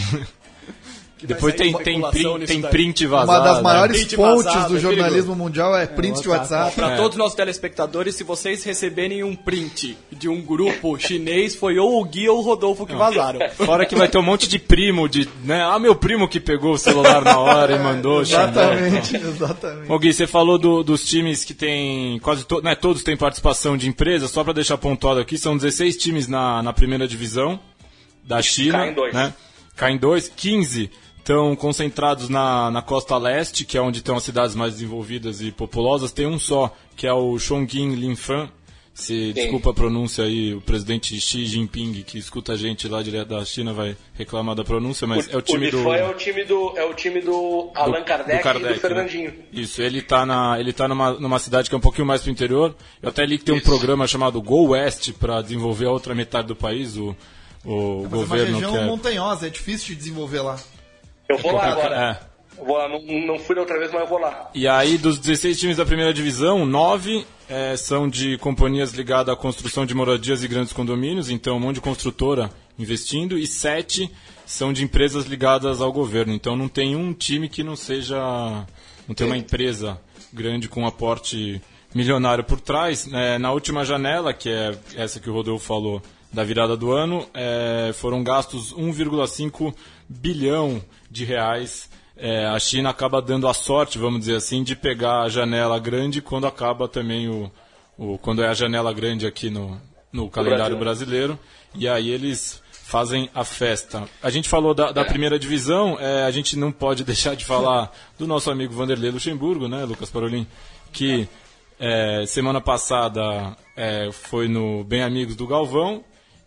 Depois tem, tem, print, tem print vazado. Uma das maiores né? fontes vazado, do é jornalismo mundial é print é, de WhatsApp. Para é. todos os nossos telespectadores, se vocês receberem um print de um grupo chinês, foi ou o Gui ou o Rodolfo que vazaram. Fora que vai ter um monte de primo, de, né? Ah, meu primo que pegou o celular na hora e mandou. Exatamente, exatamente. Ô Gui, você falou do, dos times que tem quase to, né, todos têm participação de empresas. Só para deixar pontuado aqui, são dezesseis times na, na primeira divisão da China. Caem dois. Né? Caem dois, quinze estão concentrados na, na costa leste, que é onde estão as cidades mais desenvolvidas e populosas. Tem um só, que é o Chongqing Linfan. Se, desculpa a pronúncia aí, o presidente Xi Jinping, que escuta a gente lá direto da China, vai reclamar da pronúncia, mas o, é o time o do... é o time do é o time do Allan Kardec, do Kardec e do Fernandinho. Né? Isso, ele está na, ele tá numa, numa cidade que é um pouquinho mais pro interior. Eu até li que tem um Isso. programa chamado Go West para desenvolver a outra metade do país, o, o é, mas governo... é uma região quer... montanhosa, é difícil de desenvolver lá. Eu vou é lá agora. É. Eu vou lá. Não, não fui da outra vez, mas eu vou lá. E aí, dos dezesseis times da primeira divisão, nove é, são de companhias ligadas à construção de moradias e grandes condomínios, então um monte de construtora investindo, e sete são de empresas ligadas ao governo. Então não tem um time que não seja... não tem uma empresa grande com um aporte milionário por trás. É, na última janela, que é essa que o Rodolfo falou, da virada do ano, é, foram gastos um vírgula cinco bilhão de reais. É, a China acaba dando a sorte, vamos dizer assim, de pegar a janela grande quando acaba também o, o quando é a janela grande aqui no, no calendário brasileiro, e aí eles fazem a festa. A gente falou da, da primeira divisão, é, a gente não pode deixar de falar do nosso amigo Vanderlei Luxemburgo, né, Lucas Parolin, que é, semana passada é, foi no Bem Amigos do Galvão,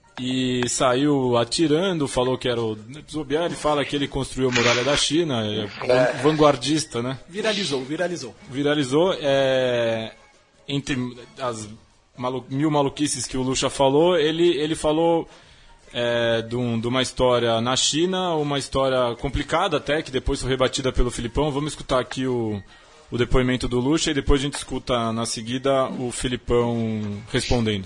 e saiu atirando, falou que era o Zobiar, ele fala que ele construiu a muralha da China, é vanguardista, né? Viralizou, viralizou. Viralizou, é, entre as malu, mil maluquices que o Lucha falou, ele, ele falou é, de, um, de uma história na China, uma história complicada até, que depois foi rebatida pelo Filipão. Vamos escutar aqui o, o depoimento do Lucha e depois a gente escuta na seguida o Filipão respondendo.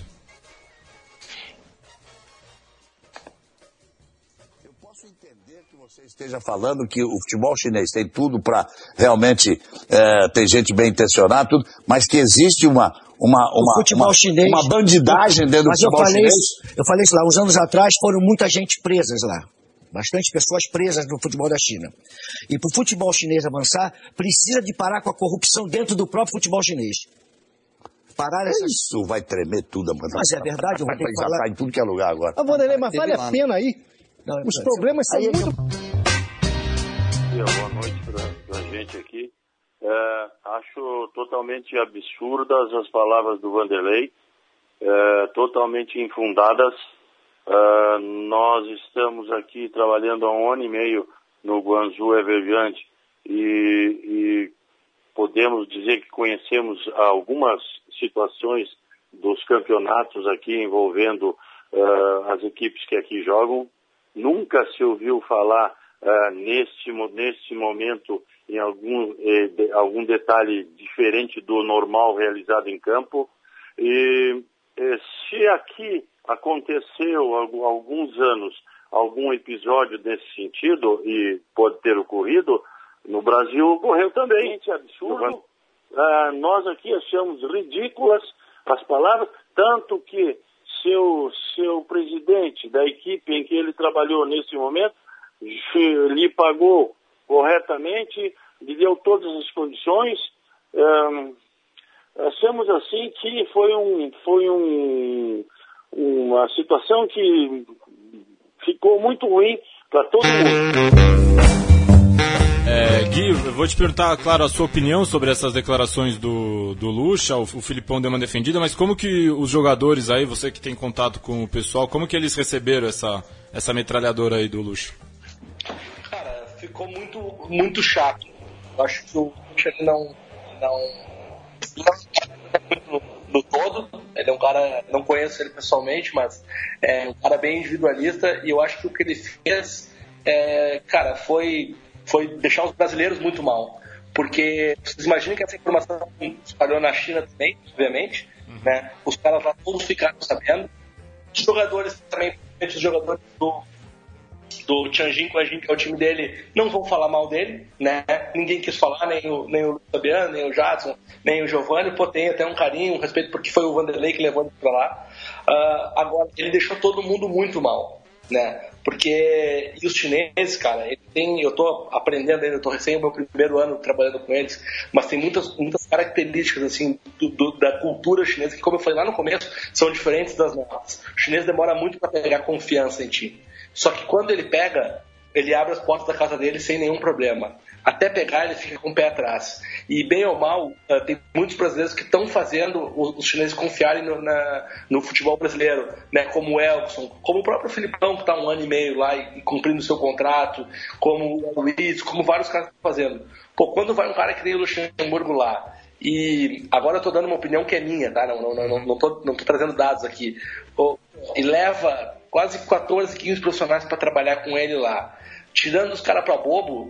Você esteja falando que o futebol chinês tem tudo para realmente é, ter gente bem intencionada, tudo, mas que existe uma uma uma, futebol uma, chinês, uma bandidagem dentro mas do futebol eu falei chinês. Isso, eu falei isso lá, uns anos atrás foram muita gente presas lá. Bastante pessoas presas no futebol da China. E para o futebol chinês avançar, precisa de parar com a corrupção dentro do próprio futebol chinês. Parar essa... Isso vai tremer tudo. Mas é verdade, eu vou ter que falar... Tá em tudo que é lugar agora. Ah, Vanderlei, mas vale a pena aí. Não, os problemas são muito... Boa noite para a gente aqui. É, acho totalmente absurdas as palavras do Vanderlei, é, totalmente infundadas. É, nós estamos aqui trabalhando há um ano e meio no Guangzhou Evergrande e, e podemos dizer que conhecemos algumas situações dos campeonatos aqui envolvendo uh, as equipes que aqui jogam. Nunca se ouviu falar uh, neste, neste momento em algum, eh, de, algum detalhe diferente do normal realizado em campo. E eh, se aqui aconteceu há alguns anos algum episódio nesse sentido, e pode ter ocorrido, no Brasil ocorreu também. Gente, absurdo. Uh, nós aqui achamos ridículas as palavras, tanto que seu, seu presidente da equipe em que ele trabalhou nesse momento lhe pagou corretamente, lhe deu todas as condições. Um, achamos assim que foi, um, foi um, uma situação que ficou muito ruim para todo mundo. É, Gui, eu vou te perguntar, claro, a sua opinião sobre essas declarações do, do Lucha. O, o Filipão deu uma defendida, mas como que os jogadores aí, você que tem contato com o pessoal, como que eles receberam essa, essa metralhadora aí do Lucha? Cara, ficou muito, muito chato. Eu acho que o Lucha não, não, não no todo. Ele é um cara, não conheço ele pessoalmente, mas é um cara bem individualista, e eu acho que o que ele fez, é, cara, foi... foi deixar os brasileiros muito mal. Porque vocês imaginam que essa informação espalhou na China também, obviamente, uhum. né? Os caras lá todos ficaram sabendo. Os jogadores também, os jogadores do, do Tianjin Quanjin, que é o time dele, não vão falar mal dele, né? Ninguém quis falar, nem o, nem o Fabiano, nem o Jadson, nem o Giovanni. Pô, tem até um carinho, um respeito, porque foi o Vanderlei que levou ele pra lá. Uh, agora, ele deixou todo mundo muito mal, né? Porque e os chineses, cara, ele tem, eu tô aprendendo ainda, eu tô recém no meu primeiro ano trabalhando com eles, mas tem muitas, muitas características assim do, do, da cultura chinesa que, como eu falei lá no começo, são diferentes das nossas. O chinês demora muito para pegar confiança em ti. Só que quando ele pega, ele abre as portas da casa dele sem nenhum problema. Até pegar, ele fica com o pé atrás. E bem ou mal, uh, tem muitos brasileiros que estão fazendo os, os chineses confiarem no, na, no futebol brasileiro, né? Como o Elkson, como o próprio Filipão, que está um ano e meio lá e, e cumprindo o seu contrato, como o Luiz, como vários caras estão fazendo. Pô, quando vai um cara que nem o Luxemburgo lá, e agora eu estou dando uma opinião que é minha, tá? Não, não, não, não, tô, não tô trazendo dados aqui. Pô, e leva quase quatorze, quinze profissionais para trabalhar com ele lá, tirando os caras para bobo.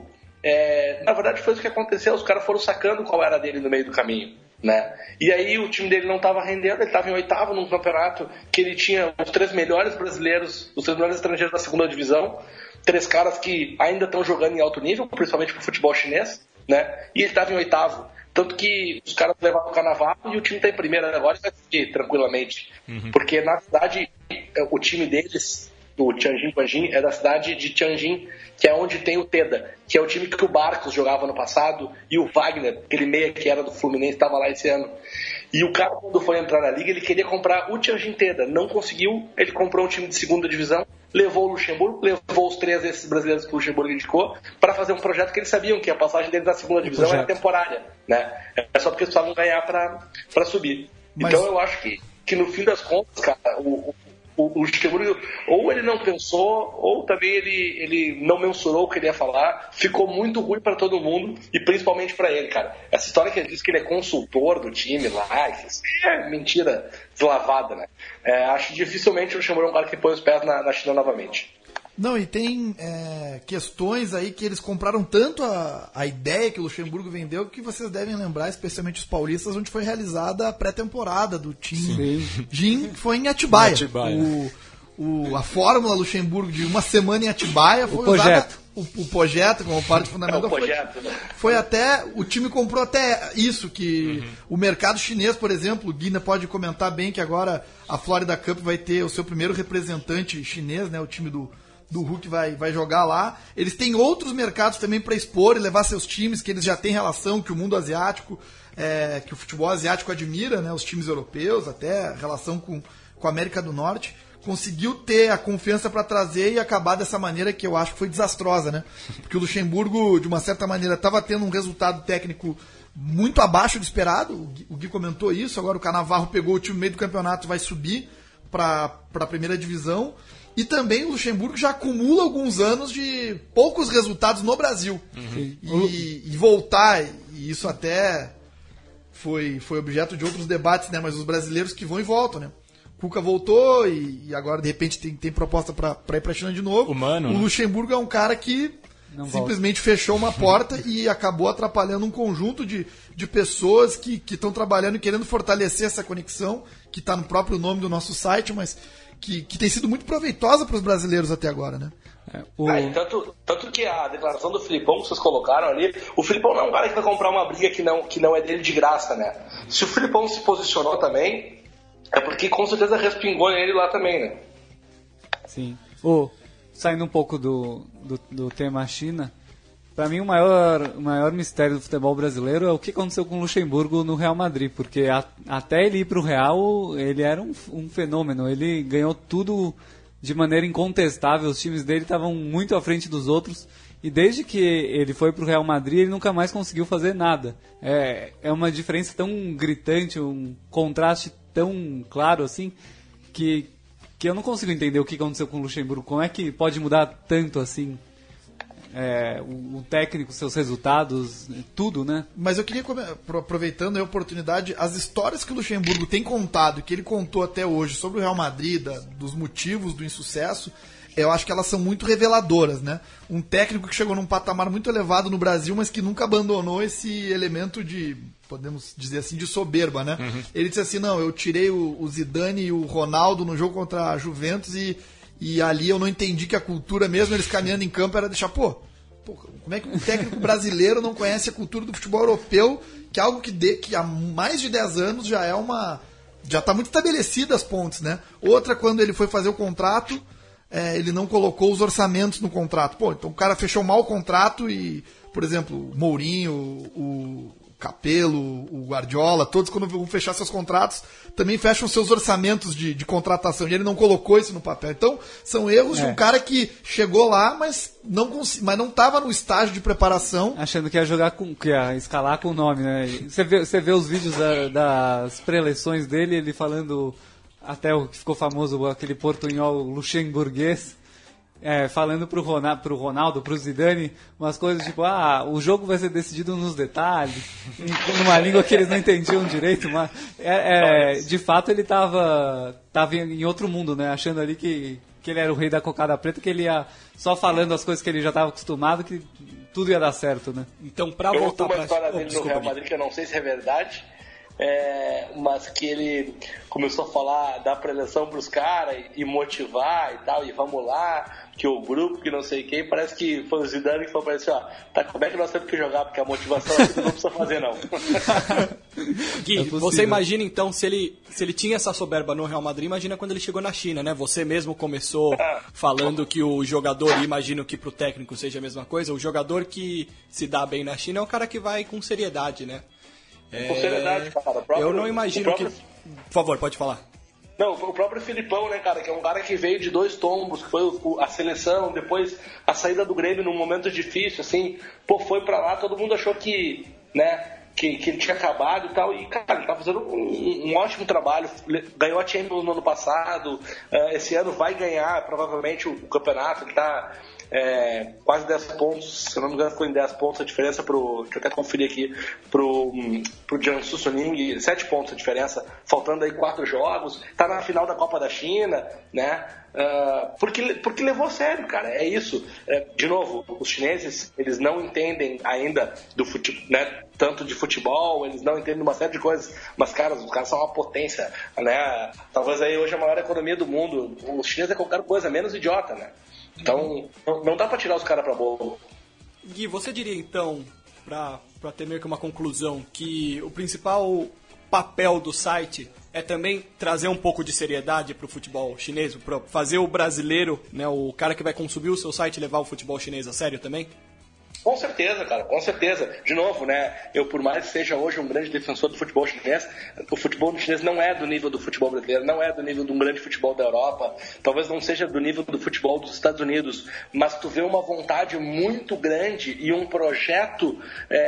É, na verdade foi isso que aconteceu, os caras foram sacando qual era dele no meio do caminho, né? E aí o time dele não estava rendendo, ele estava em oitavo num campeonato que ele tinha os três melhores brasileiros, os três melhores estrangeiros da segunda divisão, três caras que ainda estão jogando em alto nível, principalmente pro futebol chinês, né? E ele estava em oitavo, tanto que os caras levaram o carnaval e o time está em primeira agora e vai seguir tranquilamente, uhum. Porque na verdade o time deles, o Tianjin Quanjin, é da cidade de Tianjin, que é onde tem o Teda, que é o time que o Barcos jogava no passado, e o Wagner, aquele meia que era do Fluminense, estava lá esse ano. E o cara, quando foi entrar na liga, ele queria comprar o Tianjin Teda, não conseguiu, ele comprou um time de segunda divisão, levou o Luxemburgo, levou os três desses brasileiros que o Luxemburgo indicou, para fazer um projeto que eles sabiam que a passagem deles na segunda divisão era temporária, né? É só porque eles precisavam ganhar para subir. Mas... Então eu acho que, que no fim das contas, cara, o, o O Luxemburgo, ou ele não pensou, ou também ele, ele não mensurou o que ele ia falar. Ficou muito ruim para todo mundo, e principalmente para ele, cara. Essa história que ele diz que ele é consultor do time lá, isso é mentira deslavada, né? É, acho que dificilmente o Luxemburgo é um cara que põe os pés na, na China novamente. Não, e tem é, questões aí que eles compraram tanto a, a ideia que o Luxemburgo vendeu, que vocês devem lembrar, especialmente os paulistas, onde foi realizada a pré-temporada do time Jin, que foi em Atibaia. Atibaia. O, o, a fórmula Luxemburgo de uma semana em Atibaia foi o usada... projeto. O, o projeto, como parte fundamental, foi, foi até... O time comprou até isso, que uhum. o mercado chinês, por exemplo, o Guina pode comentar bem que agora a Florida Cup vai ter o seu primeiro representante chinês, né, o time do... do Hulk vai, vai jogar lá. Eles têm outros mercados também para expor e levar seus times, que eles já têm relação, que o mundo asiático, é, que o futebol asiático admira, né, os times europeus, até relação com, com a América do Norte, conseguiu ter a confiança para trazer e acabar dessa maneira que eu acho que foi desastrosa, né? Porque o Luxemburgo, de uma certa maneira, estava tendo um resultado técnico muito abaixo do esperado, o Gui, o Gui comentou isso, agora o Cannavaro pegou o time no meio do campeonato e vai subir para a primeira divisão, e também o Luxemburgo já acumula alguns anos de poucos resultados no Brasil. Uhum. E, e voltar, e isso até foi, foi objeto de outros debates, né? Mas os brasileiros que vão e voltam, né? Cuca voltou e, e agora, de repente, tem, tem proposta para ir para a China de novo. Humano, o né? Luxemburgo é um cara que Não simplesmente volta. Fechou uma porta e acabou atrapalhando um conjunto de, de pessoas que estão trabalhando e querendo fortalecer essa conexão, que está no próprio nome do nosso site, mas que, que tem sido muito proveitosa para os brasileiros até agora, né? É, o... ah, tanto, tanto que a declaração do Filipão que vocês colocaram ali, o Filipão não é um cara que vai comprar uma briga que não, que não é dele de graça, né? Se o Filipão se posicionou também, é porque com certeza respingou nele lá também, né? Sim. Oh, saindo um pouco do, do, do tema China, para mim o maior, o maior mistério do futebol brasileiro é o que aconteceu com o Luxemburgo no Real Madrid, porque a, até ele ir para o Real, ele era um, um fenômeno, ele ganhou tudo de maneira incontestável, os times dele estavam muito à frente dos outros, e desde que ele foi para o Real Madrid, ele nunca mais conseguiu fazer nada. É, é uma diferença tão gritante, um contraste tão claro assim, que, que eu não consigo entender o que aconteceu com o Luxemburgo. Como é que pode mudar tanto assim é, o, o técnico, seus resultados, tudo, né? Mas eu queria, aproveitando a oportunidade, as histórias que o Luxemburgo tem contado, que ele contou até hoje sobre o Real Madrid, da, dos motivos do insucesso, eu acho que elas são muito reveladoras, né? Um técnico que chegou num patamar muito elevado no Brasil, mas que nunca abandonou esse elemento de, podemos dizer assim, de soberba, né? Uhum. Ele disse assim, não, eu tirei o, o Zidane e o Ronaldo no jogo contra a Juventus e, e ali eu não entendi que a cultura, mesmo eles caminhando em campo, era deixar, pô, pô como é que um técnico brasileiro não conhece a cultura do futebol europeu, que é algo que, de, que há mais de dez anos já é uma... já está muito estabelecida as pontes, né? Outra, quando ele foi fazer o contrato... É, ele não colocou os orçamentos no contrato. Pô, então o cara fechou mal o contrato e, por exemplo, o Mourinho, o Capello, o Guardiola, todos quando vão fechar seus contratos, também fecham seus orçamentos de, de contratação. E ele não colocou isso no papel. Então, são erros é. de um cara que chegou lá, mas não cons... mas não estava no estágio de preparação. Achando que ia jogar com, que ia escalar com o nome, né? Você vê, você vê os vídeos da, das preleções dele, ele falando... Até o que ficou famoso, aquele portunhol luxemburguês, é, falando pro Ronaldo, pro Ronaldo, pro Zidane, umas coisas tipo, ah, o jogo vai ser decidido nos detalhes, em, numa língua que eles não entendiam direito, mas é, é, de fato ele tava, tava em outro mundo, né? Achando ali que, que ele era o rei da cocada preta, que ele ia só falando as coisas que ele já estava acostumado, que tudo ia dar certo, né? Então, pra eu voltar uma pra... história Oh, dele no Real Madrid, que eu não sei se é verdade, É, mas que ele começou a falar, dar preleção pros caras e, e motivar e tal, e vamos lá, que o grupo, que não sei quem, parece que foi o Zidane que falou pra ele assim, ó, tá, como é que nós temos que jogar, porque a motivação não precisa fazer não. Gui, é você imagina então, se ele, se ele tinha essa soberba no Real Madrid, imagina quando ele chegou na China, né? Você mesmo começou ah. falando que o jogador, e imagino que pro técnico seja a mesma coisa, o jogador que se dá bem na China é o cara que vai com seriedade, né? Com seriedade, cara. Próprio, eu não imagino próprio... que... Por favor, pode falar. Não, o próprio Filipão, né, cara, que é um cara que veio de dois tombos, que foi a seleção, depois a saída do Grêmio num momento difícil, assim, pô, foi pra lá, todo mundo achou que, né, que, que ele tinha acabado e tal, e, cara, ele tá fazendo um, um ótimo trabalho, ganhou a Champions no ano passado, uh, esse ano vai ganhar, provavelmente, o, o campeonato, ele tá... É, quase dez pontos, se eu não me engano ficou em dez pontos a diferença pro, deixa eu até conferir aqui, pro, pro Jiangsu Suning, sete pontos a diferença, faltando aí quatro jogos, tá na final da Copa da China, né, uh, porque, porque levou a sério, cara, é isso, é, de novo, os chineses, eles não entendem ainda do futebol, né, tanto de futebol, eles não entendem uma série de coisas, mas, cara, os caras são uma potência, né, talvez aí hoje a maior economia do mundo, os chineses é qualquer coisa, menos idiota, né. Então, não dá pra tirar os caras pra boa. Gui, você diria então, pra, pra ter meio que uma conclusão, que o principal papel do site é também trazer um pouco de seriedade pro futebol chinês, pra fazer o brasileiro, né, o cara que vai consumir o seu site, levar o futebol chinês a sério também? Com certeza, cara, com certeza. De novo, né, eu por mais que seja hoje um grande defensor do futebol chinês, o futebol chinês não é do nível do futebol brasileiro, não é do nível de um grande futebol da Europa, talvez não seja do nível do futebol dos Estados Unidos, mas tu vê uma vontade muito grande e um projeto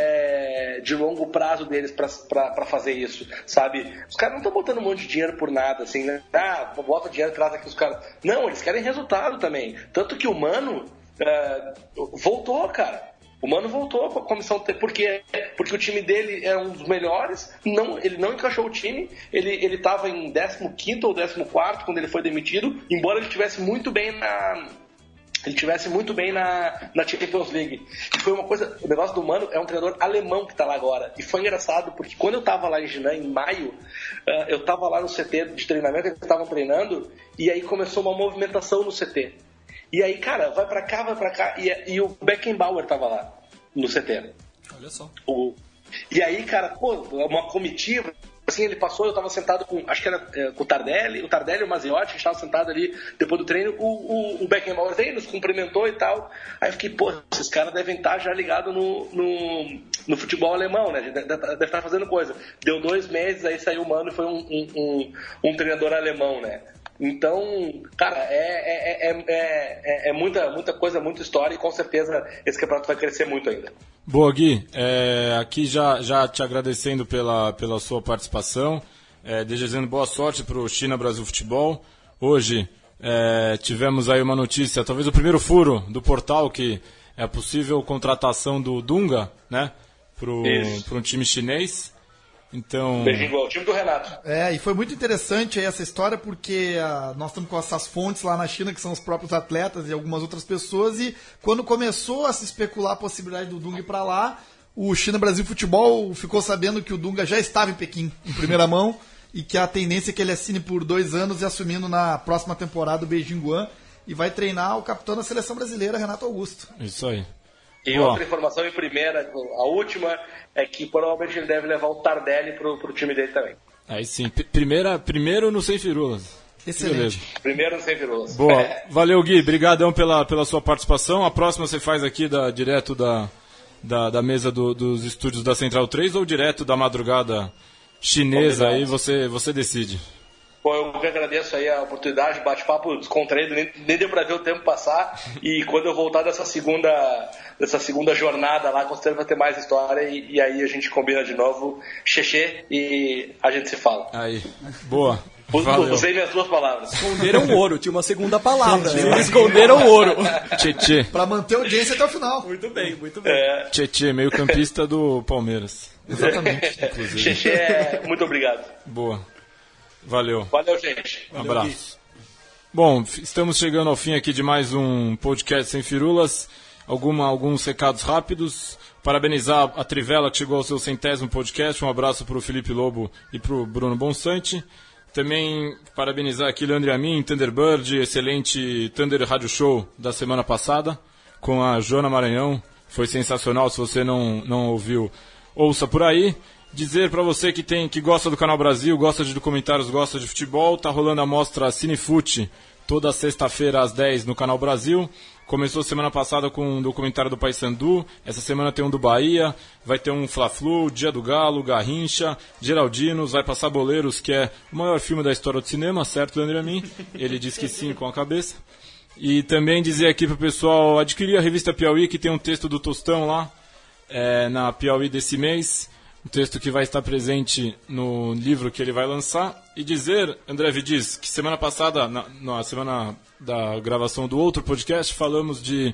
é, de longo prazo deles para fazer isso, sabe? Os caras não estão botando um monte de dinheiro por nada, assim, né? Ah, bota dinheiro, traz aqui os caras. Não, eles querem resultado também. Tanto que o Mano é, voltou, cara. O Mano voltou para a comissão T, por quê? Porque o time dele é um dos melhores, não, ele não encaixou o time, ele estava em décimo quinto ou décimo quarto quando ele foi demitido, embora ele estivesse muito bem na... Ele tivesse muito bem na, na Champions League. E foi uma coisa... O negócio do Mano é um treinador alemão que está lá agora. E foi engraçado, porque quando eu estava lá em Jinan, em maio, uh, eu estava lá no C T de treinamento, eles estavam treinando, e aí começou uma movimentação no C T. E aí, cara, vai pra cá, vai pra cá. E, e o Beckenbauer tava lá, no C T. Olha só. O, e aí, cara, pô, uma comitiva, assim, ele passou, eu tava sentado com, acho que era é, com o Tardelli, o Tardelli e o Maziotti, a gente tava sentado ali, depois do treino, o, o, o Beckenbauer veio, nos cumprimentou e tal. Aí eu fiquei, pô, esses caras devem estar já ligados no, no, no futebol alemão, né? Deve, deve estar fazendo coisa. Deu dois meses, aí saiu o Mano e foi um, um, um, um treinador alemão, né? Então, cara, é, é, é, é, é muita, muita coisa, muita história e com certeza esse campeonato vai crescer muito ainda. Boa, Gui. É, aqui já, já te agradecendo pela, pela sua participação, é, desejando boa sorte para o China Brasil Futebol. Hoje é, tivemos aí uma notícia, talvez o primeiro furo do portal, que é a possível contratação do Dunga, né, para um time chinês. Então... Beijinho igual, o time do Renato. É, e foi muito interessante aí essa história, porque ah, nós estamos com essas fontes lá na China, que são os próprios atletas e algumas outras pessoas, e quando começou a se especular a possibilidade do Dunga ir para lá, o China Brasil Futebol ficou sabendo que o Dunga já estava em Pequim, em primeira mão, e que a tendência é que ele assine por dois anos e assumindo na próxima temporada o Beijing Guan, e vai treinar o capitão da seleção brasileira, Renato Augusto. Isso aí. E Boa. Outra informação em primeira, a última, é que provavelmente ele deve levar o Tardelli pro, pro time dele também. Aí sim, P- primeira, primeiro no Sem Firulas. Excelente. Beleza. Primeiro no Sem Firulas. Boa, É. Valeu, Gui, brigadão pela, pela sua participação. A próxima você faz aqui da, direto da, da, da mesa do, dos estúdios da Central três ou direto da madrugada chinesa, aí você, você decide. Pô, eu que agradeço aí a oportunidade, bate-papo descontraído, nem, nem deu pra ver o tempo passar. E quando eu voltar dessa segunda, dessa segunda jornada lá, com certeza vai ter mais história. E, e aí a gente combina de novo, xexê, e a gente se fala. Aí, boa. Valeu. Usei minhas duas palavras. Esconderam ouro, tinha uma segunda palavra. Eles esconderam ouro. Tchê, Pra manter a audiência até o final. Muito bem, muito bem. É, Tchê, meio campista do Palmeiras. Exatamente. Inclusive. xexê, é, muito obrigado. Boa. Valeu. Valeu, gente. Um abraço. Bom, f- estamos chegando ao fim aqui de mais um podcast Sem Firulas. Alguma, alguns recados rápidos. Parabenizar a Trivela que chegou ao seu centésimo podcast. Um abraço para o Felipe Lobo e para o Bruno Bonsante. Também parabenizar aqui Leandro Amin, Thunderbird, excelente Thunder Rádio Show da semana passada com a Joana Maranhão. Foi sensacional, se você não, não ouviu, ouça por aí. Dizer para você que tem que gosta do Canal Brasil, gosta de documentários, gosta de futebol, tá rolando a mostra Cinefute toda sexta-feira às dez no Canal Brasil. Começou semana passada com um documentário do Paysandu, essa semana tem um do Bahia, vai ter um Fla-Flu, Dia do Galo, Garrincha, Geraldinos, vai passar Boleiros, que é o maior filme da história do cinema, certo, Leandro Amin? Ele disse que sim com a cabeça. E também dizer aqui pro pessoal adquirir a revista Piauí, que tem um texto do Tostão lá, é, na Piauí desse mês. Um texto que vai estar presente no livro que ele vai lançar. E dizer, André Vidiz, que semana passada, na, na semana da gravação do outro podcast, falamos de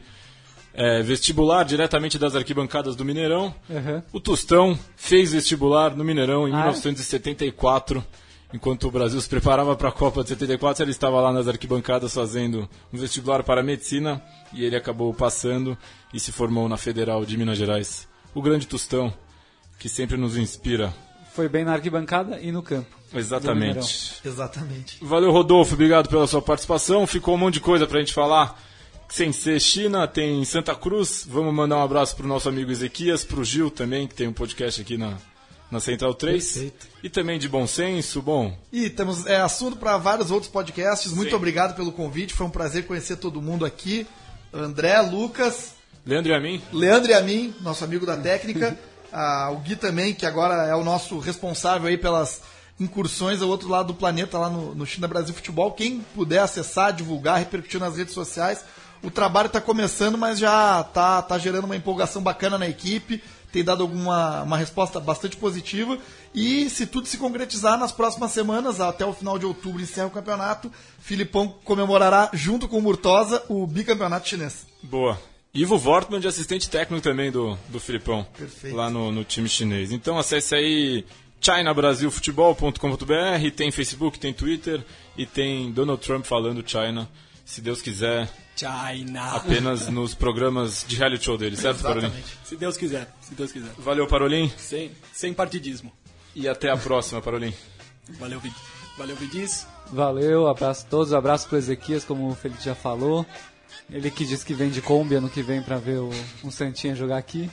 é, vestibular diretamente das arquibancadas do Mineirão. Uhum. O Tostão fez vestibular no Mineirão em Ah, mil novecentos e setenta e quatro. Enquanto o Brasil se preparava para a Copa de setenta e quatro, ele estava lá nas arquibancadas fazendo um vestibular para medicina. E ele acabou passando e se formou na Federal de Minas Gerais. O grande Tostão, que sempre nos inspira. Foi bem na arquibancada e no campo. Exatamente. Exatamente. Valeu, Rodolfo. Obrigado pela sua participação. Ficou um monte de coisa pra gente falar. Sem ser China, tem Santa Cruz. Vamos mandar um abraço pro nosso amigo Ezequias, pro Gil também, que tem um podcast aqui na, na Central três. Perfeito. E também de bom senso. Bom, E temos é, assunto para vários outros podcasts. Muito Sim. obrigado pelo convite. Foi um prazer conhecer todo mundo aqui. André, Lucas, Leandro e a mim. Leandro e a mim, nosso amigo da técnica. Ah, o Gui também, que agora é o nosso responsável aí pelas incursões ao outro lado do planeta, lá no, no China Brasil Futebol. Quem puder acessar, divulgar, repercutir nas redes sociais. O trabalho está começando, mas já está tá gerando uma empolgação bacana na equipe. Tem dado alguma uma resposta bastante positiva. E se tudo se concretizar, nas próximas semanas, até o final de outubro, encerra o campeonato. Filipão comemorará, junto com o Murtosa, o bicampeonato chinês. Boa. Ivo Wortmann, de assistente técnico também do, do Filipão. Perfeito. Lá no, no time chinês. Então acesse aí china brasil futebol ponto com ponto b r, tem Facebook, tem Twitter e tem Donald Trump falando China, se Deus quiser. China. Apenas nos programas de reality show dele, certo, Parolin? Se Deus quiser, se Deus quiser. Valeu, Parolin. Sem, sem partidismo. E até a próxima, Parolin. Valeu, Vid. Valeu, Vidis. Valeu, abraço a todos, abraço pro Ezequias, como o Felipe já falou. Ele que disse que vem de Kombi ano que vem pra ver o, um Santinha jogar aqui.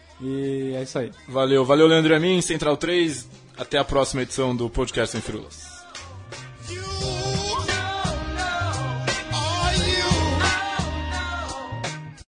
E é isso aí. Valeu, valeu, Leandro e a mim, Central três. Até a próxima edição do Podcast Sem Firulas.